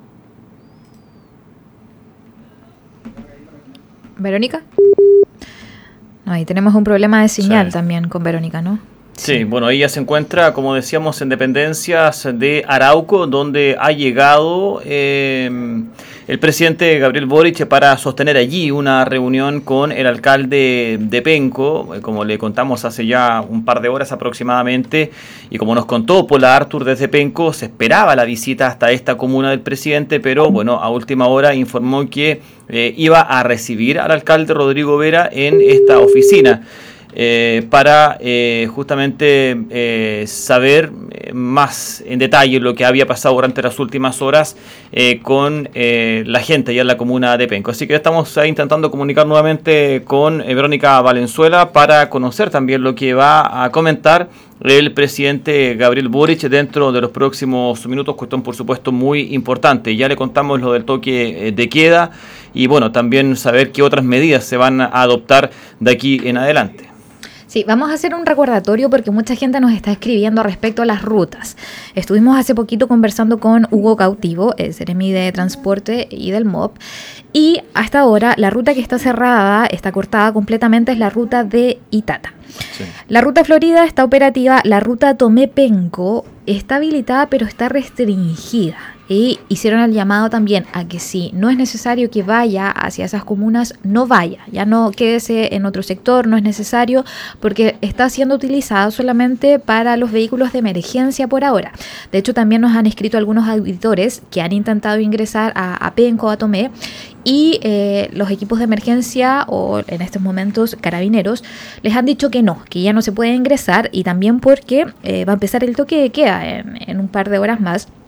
¿Verónica? No, ahí tenemos un problema de señal sí. también con Verónica, ¿no? Sí, bueno, ella se encuentra, como decíamos, en dependencias de Arauco, donde ha llegado eh, el presidente Gabriel Boric para sostener allí una reunión con el alcalde de Penco, como le contamos hace ya un par de horas aproximadamente, y como nos contó Paula Artur desde Penco, se esperaba la visita hasta esta comuna del presidente, pero bueno, a última hora informó que eh, iba a recibir al alcalde Rodrigo Vera en esta oficina. Eh, para eh, justamente eh, saber eh, más en detalle lo que había pasado durante las últimas horas eh, con eh, la gente allá en la comuna de Penco. Así que estamos ahí intentando comunicar nuevamente con eh, Verónica Valenzuela para conocer también lo que va a comentar el presidente Gabriel Boric dentro de los próximos minutos, cuestión por supuesto muy importante. Ya le contamos lo del toque de queda y bueno, también saber qué otras medidas se van a adoptar de aquí en adelante. Sí, vamos a hacer un recordatorio porque mucha gente nos está escribiendo respecto a las rutas. Estuvimos hace poquito conversando con Hugo Cautivo, el seremi de Transporte y del M O P, y hasta ahora la ruta que está cerrada, está cortada completamente, es la ruta de Itata. Sí. La ruta Florida está operativa, la ruta Tomé-Penco está habilitada pero está restringida. Y hicieron el llamado también a que si no es necesario que vaya hacia esas comunas, no vaya. Ya no quédese en otro sector, no es necesario porque está siendo utilizado solamente para los vehículos de emergencia por ahora. De hecho, también nos han escrito algunos auditores que han intentado ingresar a, a Penco, a Tomé, y eh, los equipos de emergencia o en estos momentos carabineros les han dicho que no, que ya no se puede ingresar y también porque eh, va a empezar el toque de queda en, en un par de horas más.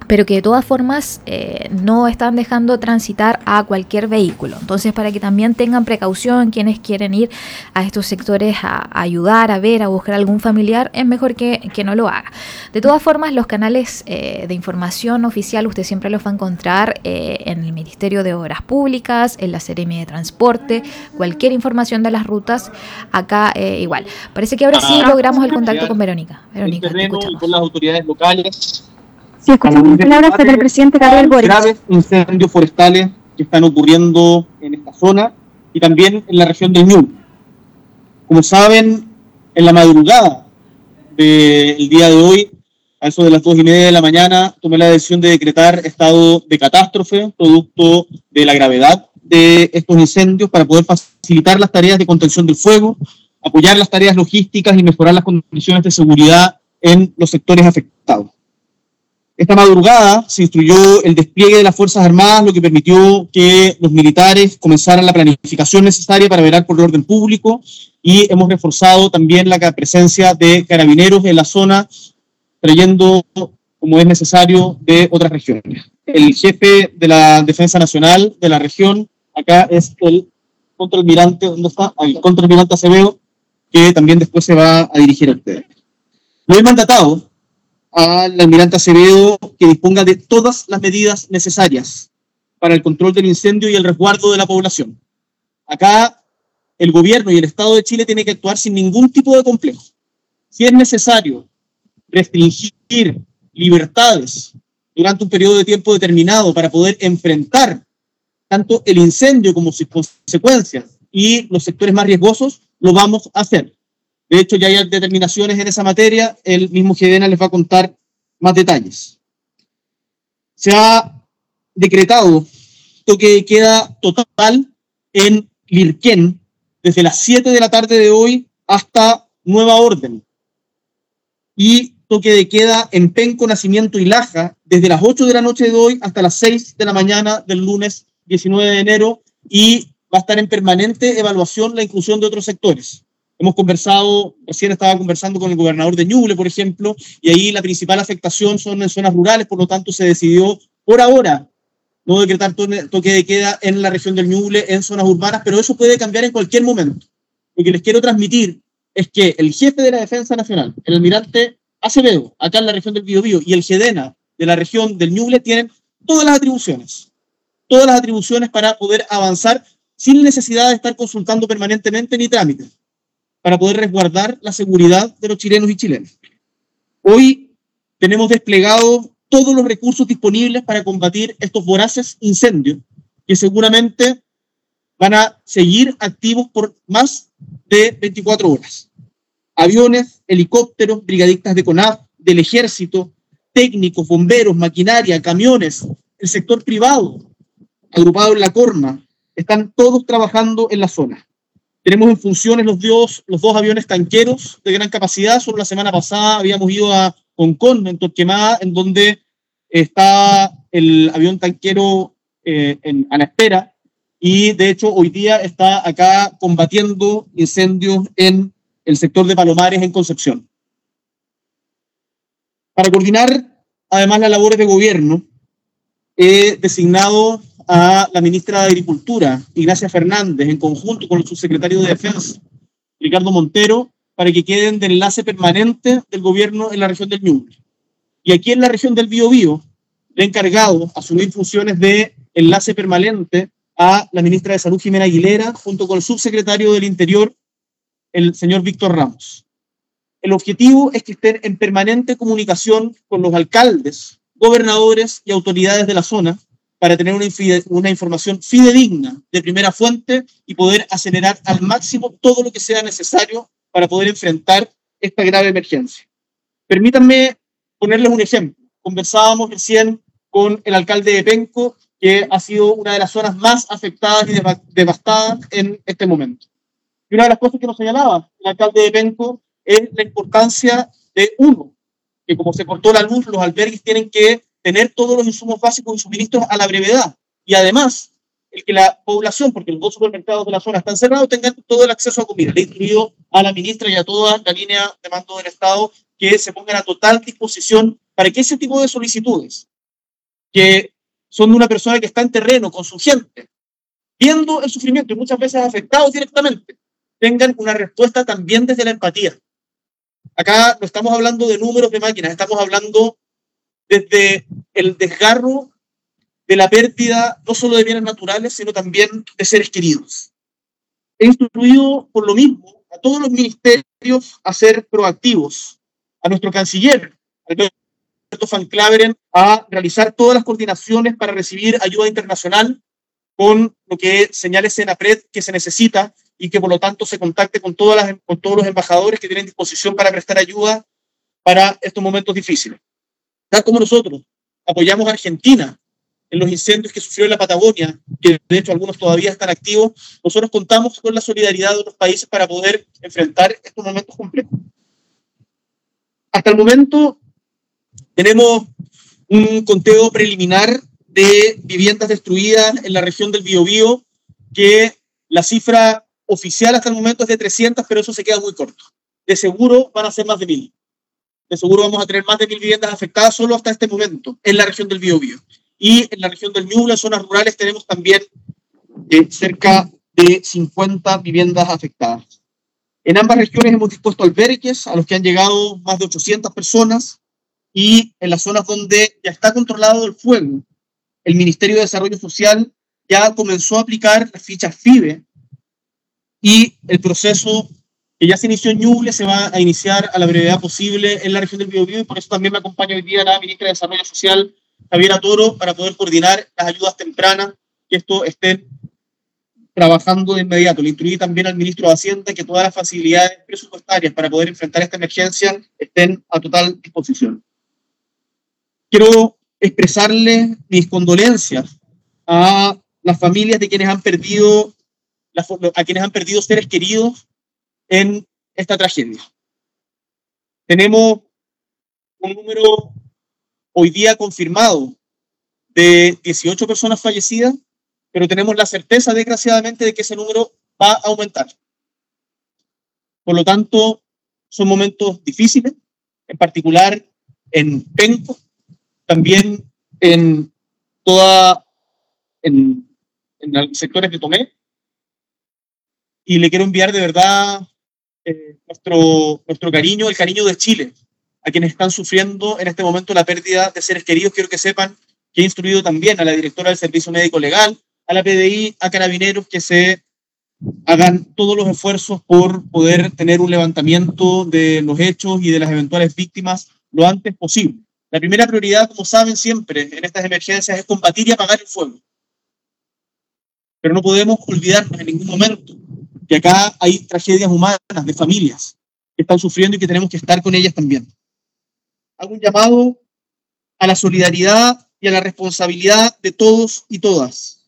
pero que de todas formas eh, no están dejando transitar a cualquier vehículo. Entonces, para que también tengan precaución quienes quieren ir a estos sectores a, a ayudar, a ver, a buscar algún familiar, es mejor que, que no lo haga. De todas formas, los canales eh, de información oficial usted siempre los va a encontrar eh, en el Ministerio de Obras Públicas, en la Seremi de Transporte, cualquier información de las rutas, acá eh, igual. Parece que ahora sí logramos el contacto con Verónica. Verónica, te escuchamos. Con las autoridades locales. Sí, escuchamos palabras del presidente Gabriel Boric. Graves incendios forestales que están ocurriendo en esta zona y también en la región del Ñuble. Como saben, en la madrugada del día de hoy, a eso de las dos y media de la mañana, tomé la decisión de decretar estado de catástrofe, producto de la gravedad de estos incendios, para poder facilitar las tareas de contención del fuego, apoyar las tareas logísticas y mejorar las condiciones de seguridad en los sectores afectados. Esta madrugada se instruyó el despliegue de las Fuerzas Armadas, lo que permitió que los militares comenzaran la planificación necesaria para velar por el orden público, y hemos reforzado también la presencia de carabineros en la zona, trayendo, como es necesario, de otras regiones. El jefe de la Defensa Nacional de la región, acá es el contraalmirante, ¿dónde está? El contraalmirante Acevedo, que también después se va a dirigir a ustedes. Lo he mandatado al almirante Acevedo que disponga de todas las medidas necesarias para el control del incendio y el resguardo de la población. Acá el gobierno y el Estado de Chile tienen que actuar sin ningún tipo de complejo. Si es necesario restringir libertades durante un periodo de tiempo determinado para poder enfrentar tanto el incendio como sus consecuencias y los sectores más riesgosos, lo vamos a hacer. De hecho, ya hay determinaciones en esa materia, el mismo GEDENA les va a contar más detalles. Se ha decretado toque de queda total en Lirquén desde las siete de la tarde de hoy hasta nueva orden. Y toque de queda en Penco, Nacimiento y Laja desde las ocho de la noche de hoy hasta las seis de la mañana del lunes diecinueve de enero, y va a estar en permanente evaluación la inclusión de otros sectores. Hemos conversado, recién estaba conversando con el gobernador de Ñuble, por ejemplo, y ahí la principal afectación son en zonas rurales, por lo tanto se decidió por ahora no decretar toque de queda en la región del Ñuble, en zonas urbanas, pero eso puede cambiar en cualquier momento. Lo que les quiero transmitir es que el jefe de la Defensa Nacional, el almirante Acevedo, acá en la región del Biobío, y el GEDENA de la región del Ñuble tienen todas las atribuciones, todas las atribuciones para poder avanzar sin necesidad de estar consultando permanentemente ni trámites, para poder resguardar la seguridad de los chilenos y chilenas. Hoy tenemos desplegado todos los recursos disponibles para combatir estos voraces incendios, que seguramente van a seguir activos por más de veinticuatro horas. Aviones, helicópteros, brigadistas de CONAF, del Ejército, técnicos, bomberos, maquinaria, camiones, el sector privado, agrupado en la Corma, están todos trabajando en la zona. Tenemos en funciones los dos, los dos aviones tanqueros de gran capacidad. Solo la semana pasada habíamos ido a Concón, en Torquemada, en donde está el avión tanquero eh, en, a la espera, y de hecho hoy día está acá combatiendo incendios en el sector de Palomares, en Concepción. Para coordinar además las labores de gobierno, he designado a la ministra de Agricultura, Ignacia Fernández, en conjunto con el subsecretario de Defensa, Ricardo Montero, para que queden de enlace permanente del gobierno en la región del Ñuble. Y aquí en la región del Biobío le he encargado asumir funciones de enlace permanente a la ministra de Salud, Jimena Aguilera, junto con el subsecretario del Interior, el señor Víctor Ramos. El objetivo es que estén en permanente comunicación con los alcaldes, gobernadores y autoridades de la zona, para tener una, una información fidedigna de primera fuente y poder acelerar al máximo todo lo que sea necesario para poder enfrentar esta grave emergencia. Permítanme ponerles un ejemplo. Conversábamos recién con el alcalde de Penco, que ha sido una de las zonas más afectadas y devastadas en este momento. Y una de las cosas que nos señalaba el alcalde de Penco es la importancia de, uno, que como se cortó la luz, los albergues tienen que tener todos los insumos básicos y suministros a la brevedad. Y además, el que la población, porque los dos supermercados de la zona están cerrados, tengan todo el acceso a comida. Le he instruido a la ministra y a toda la línea de mando del Estado que se pongan a total disposición para que ese tipo de solicitudes que son de una persona que está en terreno con su gente, viendo el sufrimiento y muchas veces afectados directamente, tengan una respuesta también desde la empatía. Acá no estamos hablando de números de máquinas, estamos hablando desde el desgarro de la pérdida no solo de bienes naturales, sino también de seres queridos. He instruido por lo mismo a todos los ministerios a ser proactivos, a nuestro canciller, Alberto Van Claveren, a realizar todas las coordinaciones para recibir ayuda internacional con lo que señale Senapred que se necesita y que por lo tanto se contacte con, todas las, con todos los embajadores que tienen disposición para prestar ayuda para estos momentos difíciles. Tal como nosotros apoyamos a Argentina en los incendios que sufrió en la Patagonia, que de hecho algunos todavía están activos, nosotros contamos con la solidaridad de otros países para poder enfrentar estos momentos complejos. Hasta el momento tenemos un conteo preliminar de viviendas destruidas en la región del Biobío, que la cifra oficial hasta el momento es de trescientas, pero eso se queda muy corto. De seguro van a ser más de mil. De seguro vamos a tener más de mil viviendas afectadas solo hasta este momento en la región del Biobío. Y en la región del Ñuble, en zonas rurales, tenemos también eh, cerca de cincuenta viviendas afectadas. En ambas regiones hemos dispuesto albergues a los que han llegado más de ochocientas personas, y en las zonas donde ya está controlado el fuego, el Ministerio de Desarrollo Social ya comenzó a aplicar las fichas FIBE, y el proceso que ya se inició en Ñuble se va a iniciar a la brevedad posible en la región del Biobío, y por eso también me acompaña hoy día la ministra de Desarrollo Social, Javiera Toro, para poder coordinar las ayudas tempranas, que esto estén trabajando de inmediato. Le instruí también al ministro de Hacienda que todas las facilidades presupuestarias para poder enfrentar esta emergencia estén a total disposición. Quiero expresarle mis condolencias a las familias de quienes han perdido, a quienes han perdido seres queridos en esta tragedia. Tenemos un número hoy día confirmado de dieciocho personas fallecidas, pero tenemos la certeza, desgraciadamente, de que ese número va a aumentar. Por lo tanto, son momentos difíciles, en particular en Penco, también en toda, en, en sectores de Tomé, y le quiero enviar de verdad eh, nuestro, nuestro cariño, el cariño de Chile, a quienes están sufriendo en este momento la pérdida de seres queridos. Quiero que sepan que he instruido también a la directora del Servicio Médico Legal, a la P D I, a Carabineros, que se hagan todos los esfuerzos por poder tener un levantamiento de los hechos y de las eventuales víctimas lo antes posible. La primera prioridad, como saben siempre, en estas emergencias es combatir y apagar el fuego. Pero no podemos olvidarnos en ningún momento que acá hay tragedias humanas de familias que están sufriendo y que tenemos que estar con ellas también. Hago un llamado a la solidaridad y a la responsabilidad de todos y todas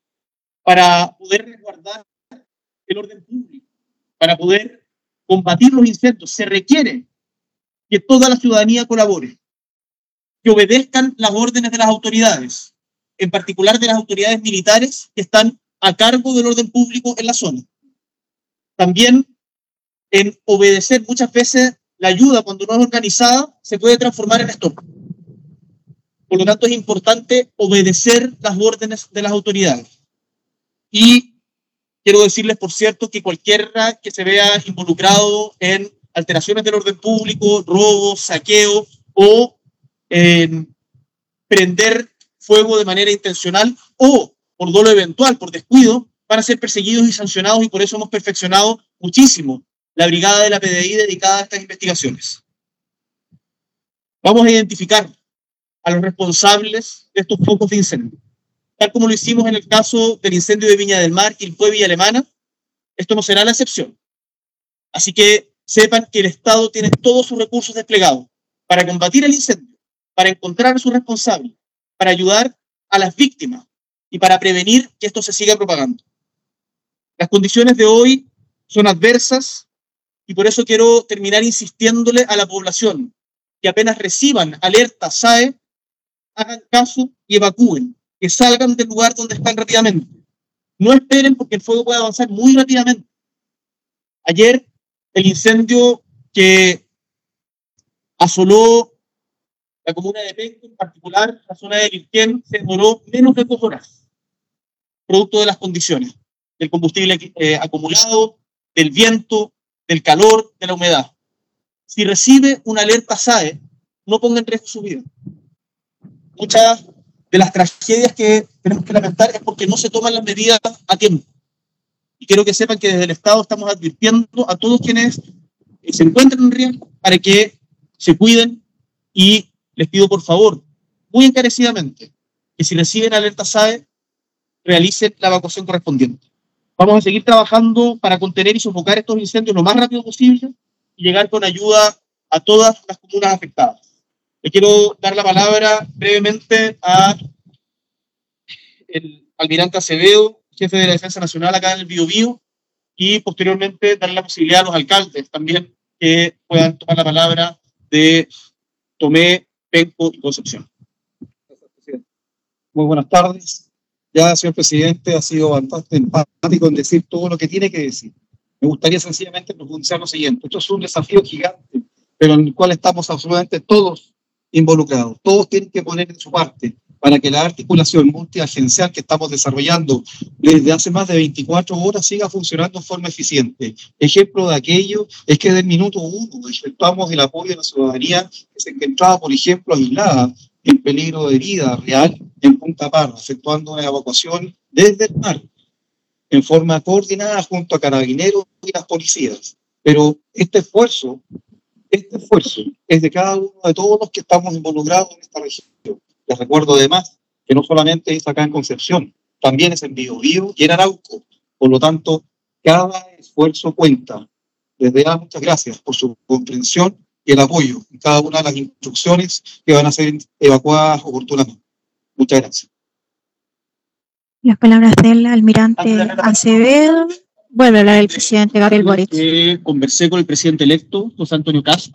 para poder resguardar el orden público, para poder combatir los incendios. Se requiere que toda la ciudadanía colabore, que obedezcan las órdenes de las autoridades, en particular de las autoridades militares que están a cargo del orden público en la zona. También en obedecer muchas veces la ayuda, cuando no es organizada, se puede transformar en stop. Por lo tanto, es importante obedecer las órdenes de las autoridades. Y quiero decirles, por cierto, que cualquiera que se vea involucrado en alteraciones del orden público, robos, saqueo o en prender fuego de manera intencional o por dolo eventual, por descuido, van a ser perseguidos y sancionados, y por eso hemos perfeccionado muchísimo la brigada de la P D I dedicada a estas investigaciones. Vamos a identificar a los responsables de estos focos de incendio. Tal como lo hicimos en el caso del incendio de Viña del Mar, Quilpué, Villa Alemana, esto no será la excepción. Así que sepan que el Estado tiene todos sus recursos desplegados para combatir el incendio, para encontrar a sus responsables, para ayudar a las víctimas y para prevenir que esto se siga propagando. Las condiciones de hoy son adversas, y por eso quiero terminar insistiéndole a la población que apenas reciban alerta S A E, hagan caso y evacúen, que salgan del lugar donde están rápidamente. No esperen, porque el fuego puede avanzar muy rápidamente. Ayer, el incendio que asoló La comuna de Penco, en particular, la zona de Lirquén, se demoró menos de dos horas, producto de las condiciones, del combustible eh, acumulado, del viento, del calor, de la humedad. Si recibe una alerta S A E, no ponga en riesgo su vida. Muchas de las tragedias que tenemos que lamentar es porque no se toman las medidas a tiempo. Y quiero que sepan que desde el Estado estamos advirtiendo a todos quienes se encuentran en riesgo para que se cuiden, y les pido por favor, muy encarecidamente, que si reciben alerta S A E, realicen la evacuación correspondiente. Vamos a seguir trabajando para contener y sofocar estos incendios lo más rápido posible y llegar con ayuda a todas las comunas afectadas. Le quiero dar la palabra brevemente a el almirante Acevedo, jefe de la Defensa Nacional acá en el Biobío, y posteriormente darle la posibilidad a los alcaldes también que puedan tomar la palabra de Tomé, Penco y Concepción. Muy buenas tardes. Ya, señor presidente, ha sido bastante empático en decir todo lo que tiene que decir. Me gustaría sencillamente profundizar lo siguiente. Esto es un desafío gigante, pero en el cual estamos absolutamente todos involucrados. Todos tienen que poner en su parte para que la articulación multiagencial que estamos desarrollando desde hace más de veinticuatro horas siga funcionando en forma eficiente. Ejemplo de aquello es que desde el minuto uno efectuamos el apoyo de la ciudadanía que se encontraba, por ejemplo, aislada, en peligro de vida real en Punta Parra, efectuando una evacuación desde el mar, en forma coordinada junto a carabineros y las policías. Pero este esfuerzo, este esfuerzo es de cada uno de todos los que estamos involucrados en esta región. Les recuerdo además que no solamente es acá en Concepción, también es en Biobío y en Arauco. Por lo tanto, cada esfuerzo cuenta. Desde ya, muchas gracias por su comprensión y el apoyo en cada una de las instrucciones que van a ser evacuadas oportunamente. Muchas gracias. Las palabras del almirante Acevedo. Vuelve a hablar el presidente Gabriel Boric. Eh, conversé con el presidente electo, José Antonio Kast,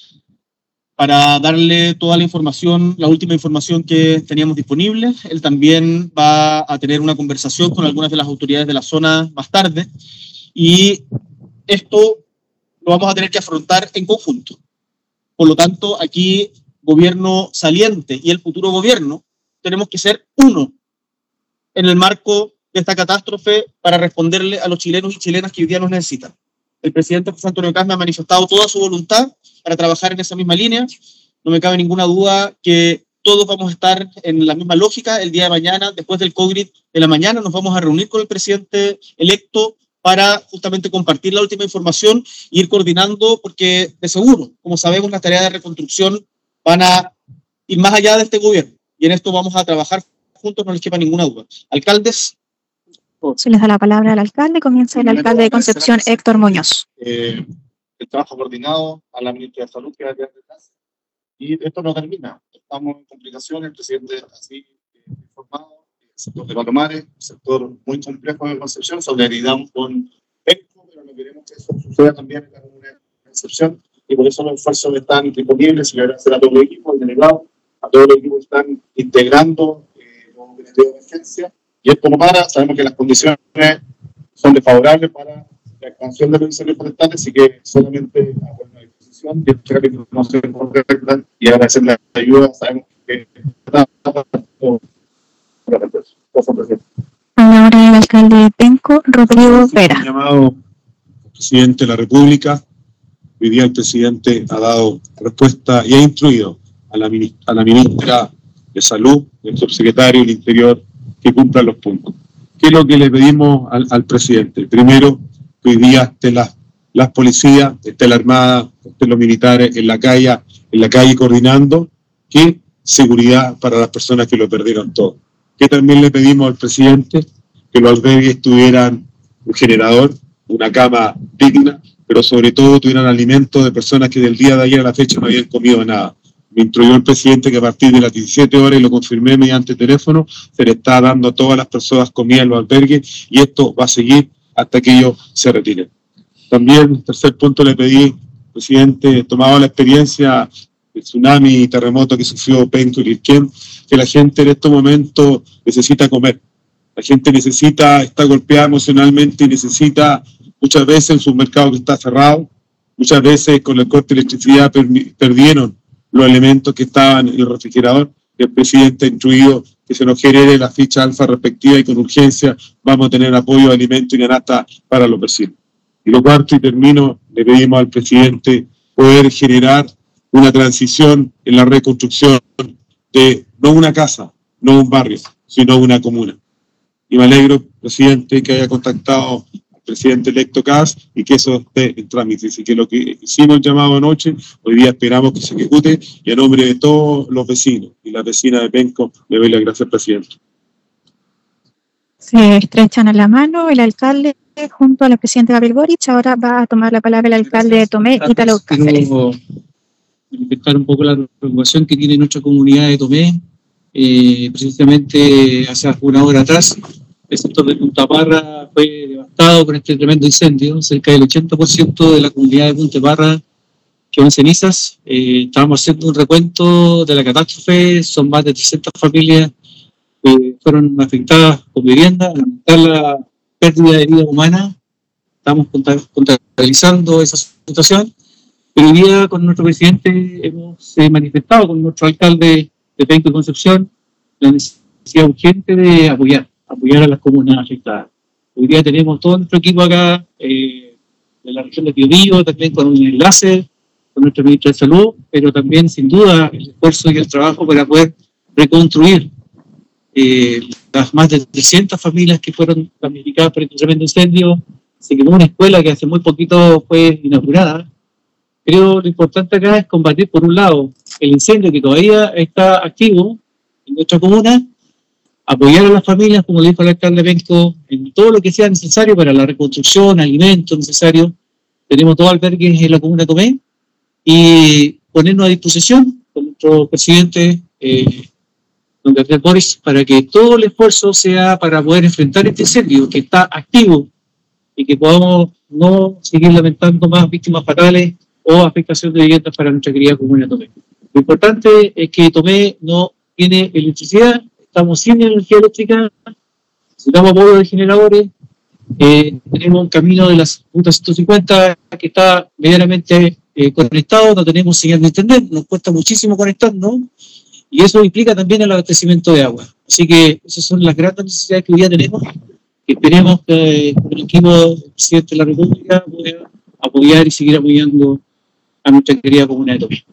para darle toda la información, la última información que teníamos disponible. Él también va a tener una conversación con algunas de las autoridades de la zona más tarde, y esto lo vamos a tener que afrontar en conjunto. Por lo tanto, aquí, gobierno saliente y el futuro gobierno, tenemos que ser uno en el marco de esta catástrofe para responderle a los chilenos y chilenas que hoy día nos necesitan. El presidente José Antonio Kast me ha manifestado toda su voluntad para trabajar en esa misma línea. No me cabe ninguna duda que todos vamos a estar en la misma lógica. El día de mañana, después del COVID de la mañana, nos vamos a reunir con el presidente electo para justamente compartir la última información e ir coordinando, porque de seguro, como sabemos, las tareas de reconstrucción van a ir más allá de este gobierno, y en esto vamos a trabajar juntos, no les quepa ninguna duda. Alcaldes. Se les da la palabra al alcalde. Comienza el alcalde de Concepción, Héctor Muñoz. Eh, el trabajo coordinado a la ministra de Salud que va a quedar detrás. Y esto no termina. Estamos en complicaciones. El presidente así eh, informado. El sector de Palomares, un sector muy complejo de Concepción. Solidaridad con Penco, pero no queremos que eso suceda también en la comuna de Concepción. Y por eso los esfuerzos están disponibles. Y le agradezco a todo el equipo, al delegado, a todo el equipo que están integrando eh, los objetivos de emergencia. Y esto no para, sabemos que las condiciones son desfavorables para la expansión de los incendios forestales, así que solamente a buena disposición y esperar la información correcta y agradecer la ayuda. Sabemos que Ahora el alcalde de Penco, Rodrigo Vera. Llamado presidente de la República, hoy día el presidente ha dado respuesta y ha instruido a la, a la ministra de Salud, el subsecretario del Interior, que cumplan los puntos. ¿Qué es lo que le pedimos al, al presidente? Primero, que hoy día estén las, las policías, esté la Armada, estén los militares en la calle, en la calle coordinando, que seguridad para las personas que lo perdieron todo. Que también le pedimos al presidente que los albergues tuvieran un generador, una cama digna, pero sobre todo tuvieran alimentos de personas que del día de ayer a la fecha no habían comido nada. Me instruyó el presidente que a partir de las diecisiete horas, y lo confirmé mediante teléfono, se le está dando a todas las personas comida en los albergues, y esto va a seguir hasta que ellos se retiren. También, tercer punto, le pedí, presidente, tomado la experiencia del tsunami y terremoto que sufrió Penco y Lirquén, que la gente en estos momentos necesita comer. La gente necesita, está golpeada emocionalmente y necesita, muchas veces, el supermercado que está cerrado, muchas veces con el corte de electricidad perdieron los elementos que estaban en el refrigerador. El presidente ha instruido que se nos genere la ficha alfa respectiva y con urgencia vamos a tener apoyo de alimentos y canasta para los vecinos. Y lo cuarto, y termino, le pedimos al presidente poder generar una transición en la reconstrucción de no una casa, no un barrio, sino una comuna. Y me alegro, presidente, que haya contactado al presidente electo Kast y que eso esté en trámite. Así que lo que hicimos el llamado anoche, hoy día esperamos que se ejecute, y a nombre de todos los vecinos y las vecinas de Penco, le doy las gracias al presidente. Se estrechan a la mano el alcalde junto a la presidenta Gabriel Boric. Ahora va a tomar la palabra el alcalde de Tomé, Ítalo Cáceres. Quiero manifestar un poco la preocupación que tiene nuestra comunidad de Tomé. Eh, precisamente hace una hora atrás, el sector de Punta Parra fue devastado por este tremendo incendio. Cerca del ochenta por ciento de la comunidad de Punta Parra quedó en cenizas. Eh, estábamos haciendo un recuento de la catástrofe, son más de trescientas familias que fueron afectadas por vivienda. Lamentar la pérdida de vida humana, estamos contabilizando esa situación, pero hoy día con nuestro presidente hemos eh, manifestado con nuestro alcalde de Penco y Concepción la necesidad urgente de apoyar, apoyar a las comunas afectadas. Hoy día tenemos todo nuestro equipo acá, eh, de la región de Biobío, también con un enlace con nuestro ministro de Salud, pero también sin duda el esfuerzo y el trabajo para poder reconstruir Eh, las más de trescientas familias que fueron damnificadas por este tremendo incendio. Se quemó una escuela que hace muy poquito fue inaugurada. Creo lo importante acá es combatir, por un lado, el incendio que todavía está activo en nuestra comuna, apoyar a las familias, como dijo el alcalde Penco, en todo lo que sea necesario para la reconstrucción, alimentos necesarios. Tenemos todo albergues en la comuna de Tomé, y ponernos a disposición con nuestro presidente, eh, don Gabriel Boric, para que todo el esfuerzo sea para poder enfrentar este incendio que está activo y que podamos no seguir lamentando más víctimas fatales o afectación de viviendas para nuestra querida comuna de Tomé. Lo importante es que Tomé no tiene electricidad, estamos sin energía eléctrica, necesitamos apoyo de generadores, eh, tenemos un camino de las rutas ciento cincuenta que está medianamente eh, conectado, no tenemos señal de internet, nos cuesta muchísimo conectarnos, y eso implica también el abastecimiento de agua. Así que esas son las grandes necesidades que hoy día tenemos, que esperemos que con el equipo del presidente de la República pueda apoyar y seguir apoyando a nuestra querida comunidad de Tomé.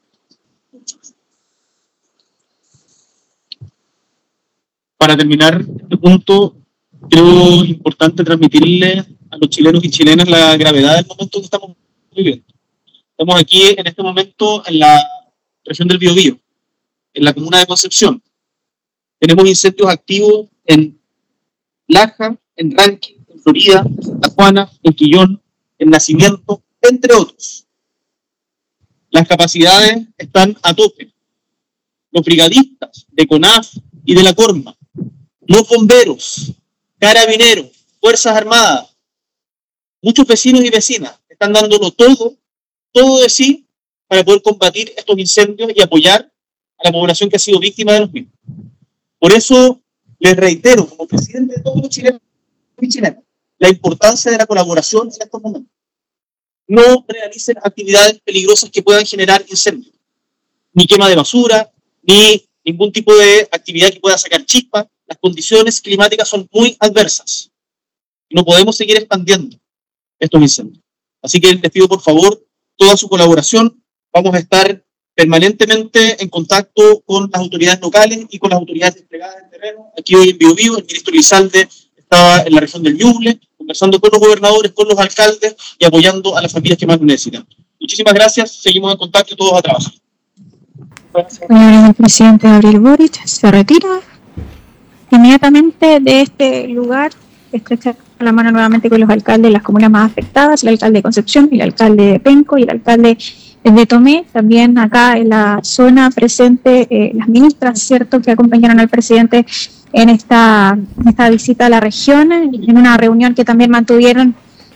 Para terminar este punto, creo importante transmitirle a los chilenos y chilenas la gravedad del momento que estamos viviendo. Estamos aquí en este momento en la región del Biobío, en la comuna de Concepción. Tenemos incendios activos en Laja, en Rankin, en Florida, en Santa Juana, en Quillón, en Nacimiento, entre otros. Las capacidades están a tope. Los brigadistas de CONAF y de la Corma, los bomberos, carabineros, Fuerzas Armadas, muchos vecinos y vecinas están dándolo todo, todo de sí para poder combatir estos incendios y apoyar a la población que ha sido víctima de los mismos. Por eso les reitero, como presidente de todos los chilenos y chilenas, la importancia de la colaboración en estos momentos. No realicen actividades peligrosas que puedan generar incendios, ni quema de basura, ni ningún tipo de actividad que pueda sacar chispas. Las condiciones climáticas son muy adversas. No podemos seguir expandiendo estos incendios. Así que les pido por favor toda su colaboración. Vamos a estar permanentemente en contacto con las autoridades locales y con las autoridades desplegadas en terreno. Aquí hoy en Biobío, el ministro Lizalde estaba en la región del Ñuble, conversando con los gobernadores, con los alcaldes y apoyando a las familias que más lo necesitan. Muchísimas gracias, seguimos en contacto y todos a trabajar. Señores, el presidente Gabriel Boric se retira inmediatamente de este lugar, estrecha la mano nuevamente con los alcaldes de las comunas más afectadas, el alcalde de Concepción, el alcalde de Penco y el alcalde de Tomé. También acá en la zona presente eh, las ministras, cierto, que acompañaron al presidente en esta, en esta visita a la región, en una reunión que también mantuvieron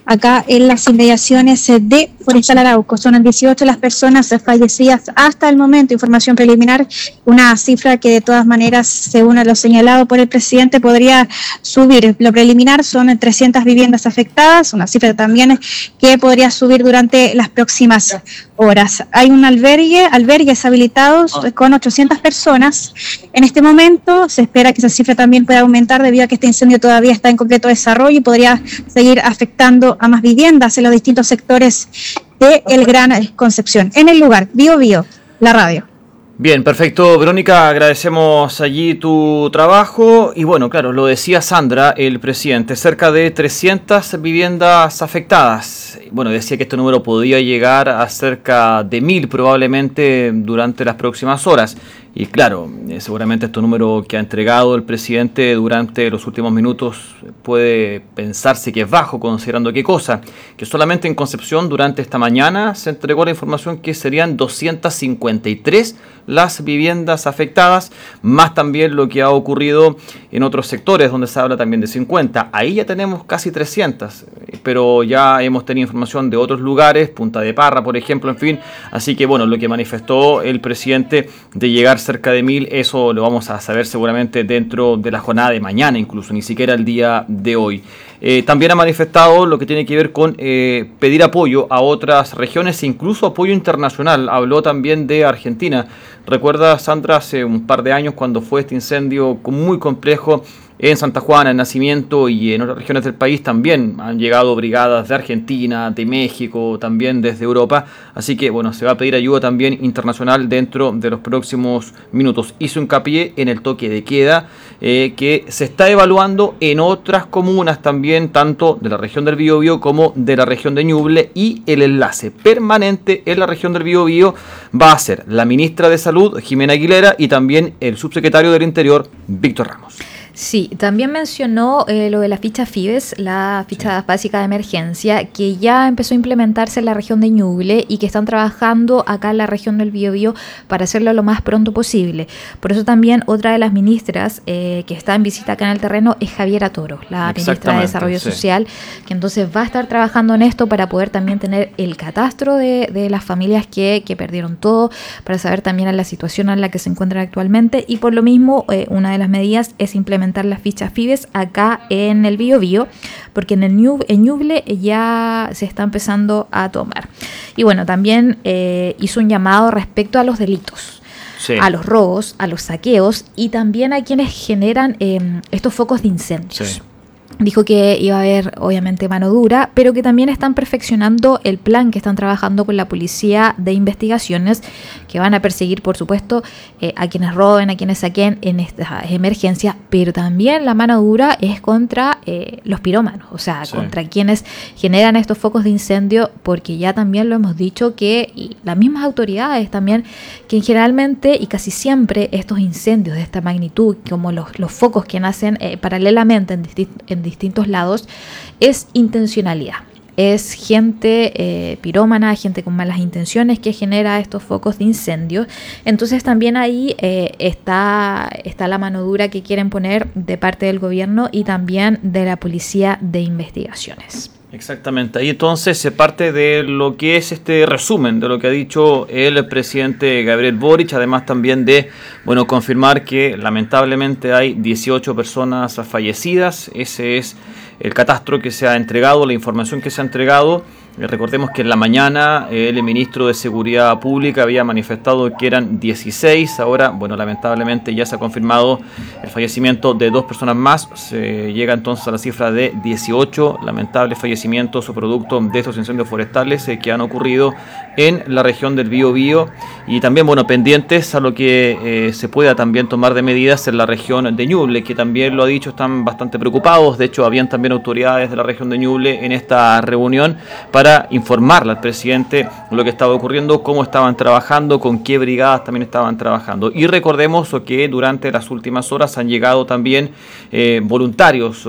acá en las inmediaciones de Forestal Arauco. Son dieciocho las personas fallecidas hasta el momento, información preliminar, una cifra que de todas maneras, según lo señalado por el presidente, podría subir. Lo preliminar son trescientas viviendas afectadas, una cifra también que podría subir durante las próximas horas. Hay un albergue, albergues habilitados con ochocientas personas. En este momento se espera que esa cifra también pueda aumentar debido a que este incendio todavía está en completo desarrollo y podría seguir afectando a más viviendas en los distintos sectores de El Gran Concepción. En el lugar, Bio Bio, la radio. Bien, perfecto. Verónica, agradecemos allí tu trabajo. Y bueno, claro, lo decía Sandra, el presidente, cerca de trescientas viviendas afectadas. Bueno, decía que este número podía llegar a cerca de mil probablemente durante las próximas horas. Y claro, eh, seguramente este número que ha entregado el presidente durante los últimos minutos puede pensarse que es bajo, considerando qué cosa, que solamente en Concepción durante esta mañana se entregó la información que serían doscientas cincuenta y tres las viviendas afectadas, más también lo que ha ocurrido en otros sectores donde se habla también de cincuenta. Ahí ya tenemos casi trescientas, pero ya hemos tenido información de otros lugares, Punta de Parra, por ejemplo, en fin. Así que bueno, lo que manifestó el presidente de llegar cerca de mil, eso lo vamos a saber seguramente dentro de la jornada de mañana, incluso ni siquiera el día de hoy. Eh, también ha manifestado lo que tiene que ver con eh, pedir apoyo a otras regiones e incluso apoyo internacional. Habló también de Argentina. Recuerda, Sandra, hace un par de años cuando fue este incendio muy complejo en Santa Juana, en Nacimiento y en otras regiones del país también han llegado brigadas de Argentina, de México, también desde Europa. Así que bueno, se va a pedir ayuda también internacional dentro de los próximos minutos. Hizo hincapié en el toque de queda eh, que se está evaluando en otras comunas también, tanto de la región del Biobío como de la región de Ñuble, y el enlace permanente en la región del Biobío va a ser la ministra de Salud, Jimena Aguilera, y también el subsecretario del Interior, Víctor Ramos. Sí, también mencionó eh, lo de la ficha FIBES, la ficha sí. básica de emergencia, que ya empezó a implementarse en la región de Ñuble y que están trabajando acá en la región del Biobío para hacerlo lo más pronto posible. Por eso también otra de las ministras eh, que está en visita acá en el terreno es Javiera Toro, la ministra de Desarrollo sí. Social, que entonces va a estar trabajando en esto para poder también tener el catastro de, de las familias que, que perdieron todo, para saber también en la situación en la que se encuentran actualmente, y por lo mismo eh, una de las medidas es implementar las fichas FIBES acá en el Biobío, porque en el Ñuble, en Ñuble ya se está empezando a tomar. Y bueno, también eh, hizo un llamado respecto a los delitos, sí. a los robos, a los saqueos y también a quienes generan eh, estos focos de incendios. Sí. Dijo que iba a haber, obviamente, mano dura, pero que también están perfeccionando el plan que están trabajando con la Policía de Investigaciones, que van a perseguir, por supuesto, eh, a quienes roben, a quienes saquen en estas emergencias, pero también la mano dura es contra eh, los pirómanos, o sea, sí. contra quienes generan estos focos de incendio, porque ya también lo hemos dicho que, y las mismas autoridades también, que generalmente y casi siempre estos incendios de esta magnitud, como los, los focos que nacen eh, paralelamente en distintos en distintos lados, es intencionalidad. Es gente eh, pirómana, gente con malas intenciones que genera estos focos de incendio. Entonces también ahí eh, está, está la mano dura que quieren poner de parte del gobierno y también de la Policía de Investigaciones. Exactamente, ahí entonces se parte de lo que es este resumen de lo que ha dicho el presidente Gabriel Boric, además también de, bueno, confirmar que lamentablemente hay dieciocho personas fallecidas. Ese es el catastro que se ha entregado, la información que se ha entregado. Recordemos que en la mañana el ministro de Seguridad Pública había manifestado que eran dieciséis, ahora, bueno, lamentablemente ya se ha confirmado el fallecimiento de dos personas más, se llega entonces a la cifra de dieciocho lamentables fallecimientos o producto de estos incendios forestales eh, que han ocurrido en la región del Biobío, y también, bueno, pendientes a lo que eh, se pueda también tomar de medidas en la región de Ñuble, que también lo ha dicho, están bastante preocupados. De hecho, habían también autoridades de la región de Ñuble en esta reunión para para informarle al presidente lo que estaba ocurriendo, cómo estaban trabajando, con qué brigadas también estaban trabajando. Y recordemos que durante las últimas horas han llegado también eh, voluntarios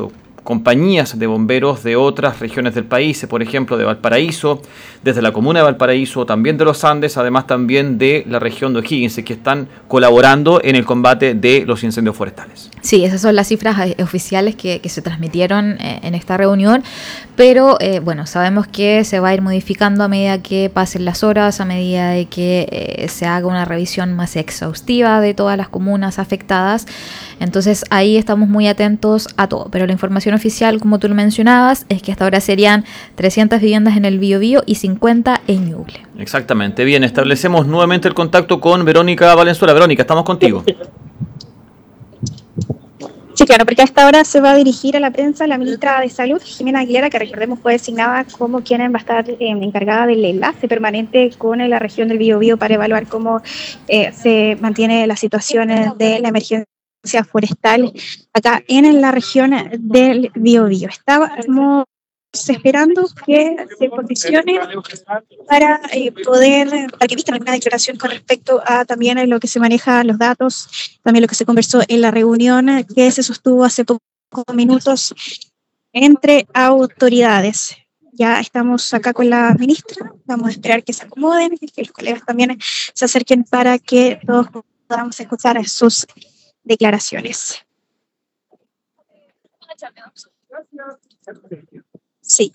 compañías de bomberos de otras regiones del país, por ejemplo de Valparaíso, desde la comuna de Valparaíso, también de los Andes, además también de la región de O'Higgins, que están colaborando en el combate de los incendios forestales. Sí, esas son las cifras eh, oficiales que, que se transmitieron eh, en esta reunión, pero eh, bueno, sabemos que se va a ir modificando a medida que pasen las horas, a medida de que eh, se haga una revisión más exhaustiva de todas las comunas afectadas. Entonces ahí estamos muy atentos a todo, pero la información oficial, como tú lo mencionabas, es que hasta ahora serían trescientas viviendas en el Biobío y cincuenta en Ñuble. Exactamente. Bien, establecemos nuevamente el contacto con Verónica Valenzuela. Verónica, estamos contigo. Sí, claro, porque a esta hora se va a dirigir a la prensa la ministra de Salud, Jimena Aguilera, que recordemos fue designada como quien va a estar eh, encargada del enlace permanente con la región del Biobío para evaluar cómo eh, se mantiene la situación de la emergencia forestal acá en la región del Biobío. Estábamos esperando que se posicione para eh, poder, para que emita alguna declaración con respecto a también a lo que se maneja, los datos, también lo que se conversó en la reunión que se sostuvo hace pocos minutos entre autoridades. Ya estamos acá con la ministra, vamos a esperar que se acomoden, que los colegas también se acerquen para que todos podamos escuchar sus declaraciones. Sí.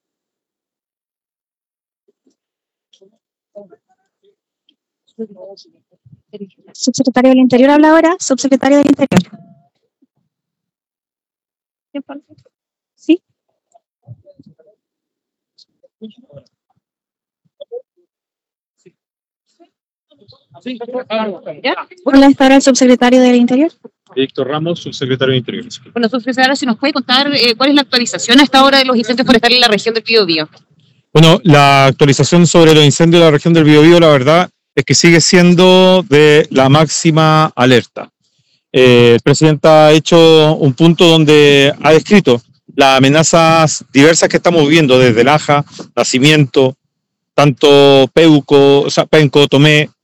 Subsecretario del Interior habla ahora, subsecretario del Interior. Sí. Hola, ¿está el subsecretario del Interior? Víctor Ramos, subsecretario de Interior. Bueno, subsecretario, si nos puede contar eh, cuál es la actualización a esta hora de los incendios forestales en la región del Biobío. Bueno, la actualización sobre los incendios de la región del Biobío, la verdad, es que sigue siendo de la máxima alerta. Eh, el presidente ha hecho un punto donde ha descrito las amenazas diversas que estamos viviendo, desde Laja, Nacimiento, tanto Peuco, o sea, Penco, Tomé,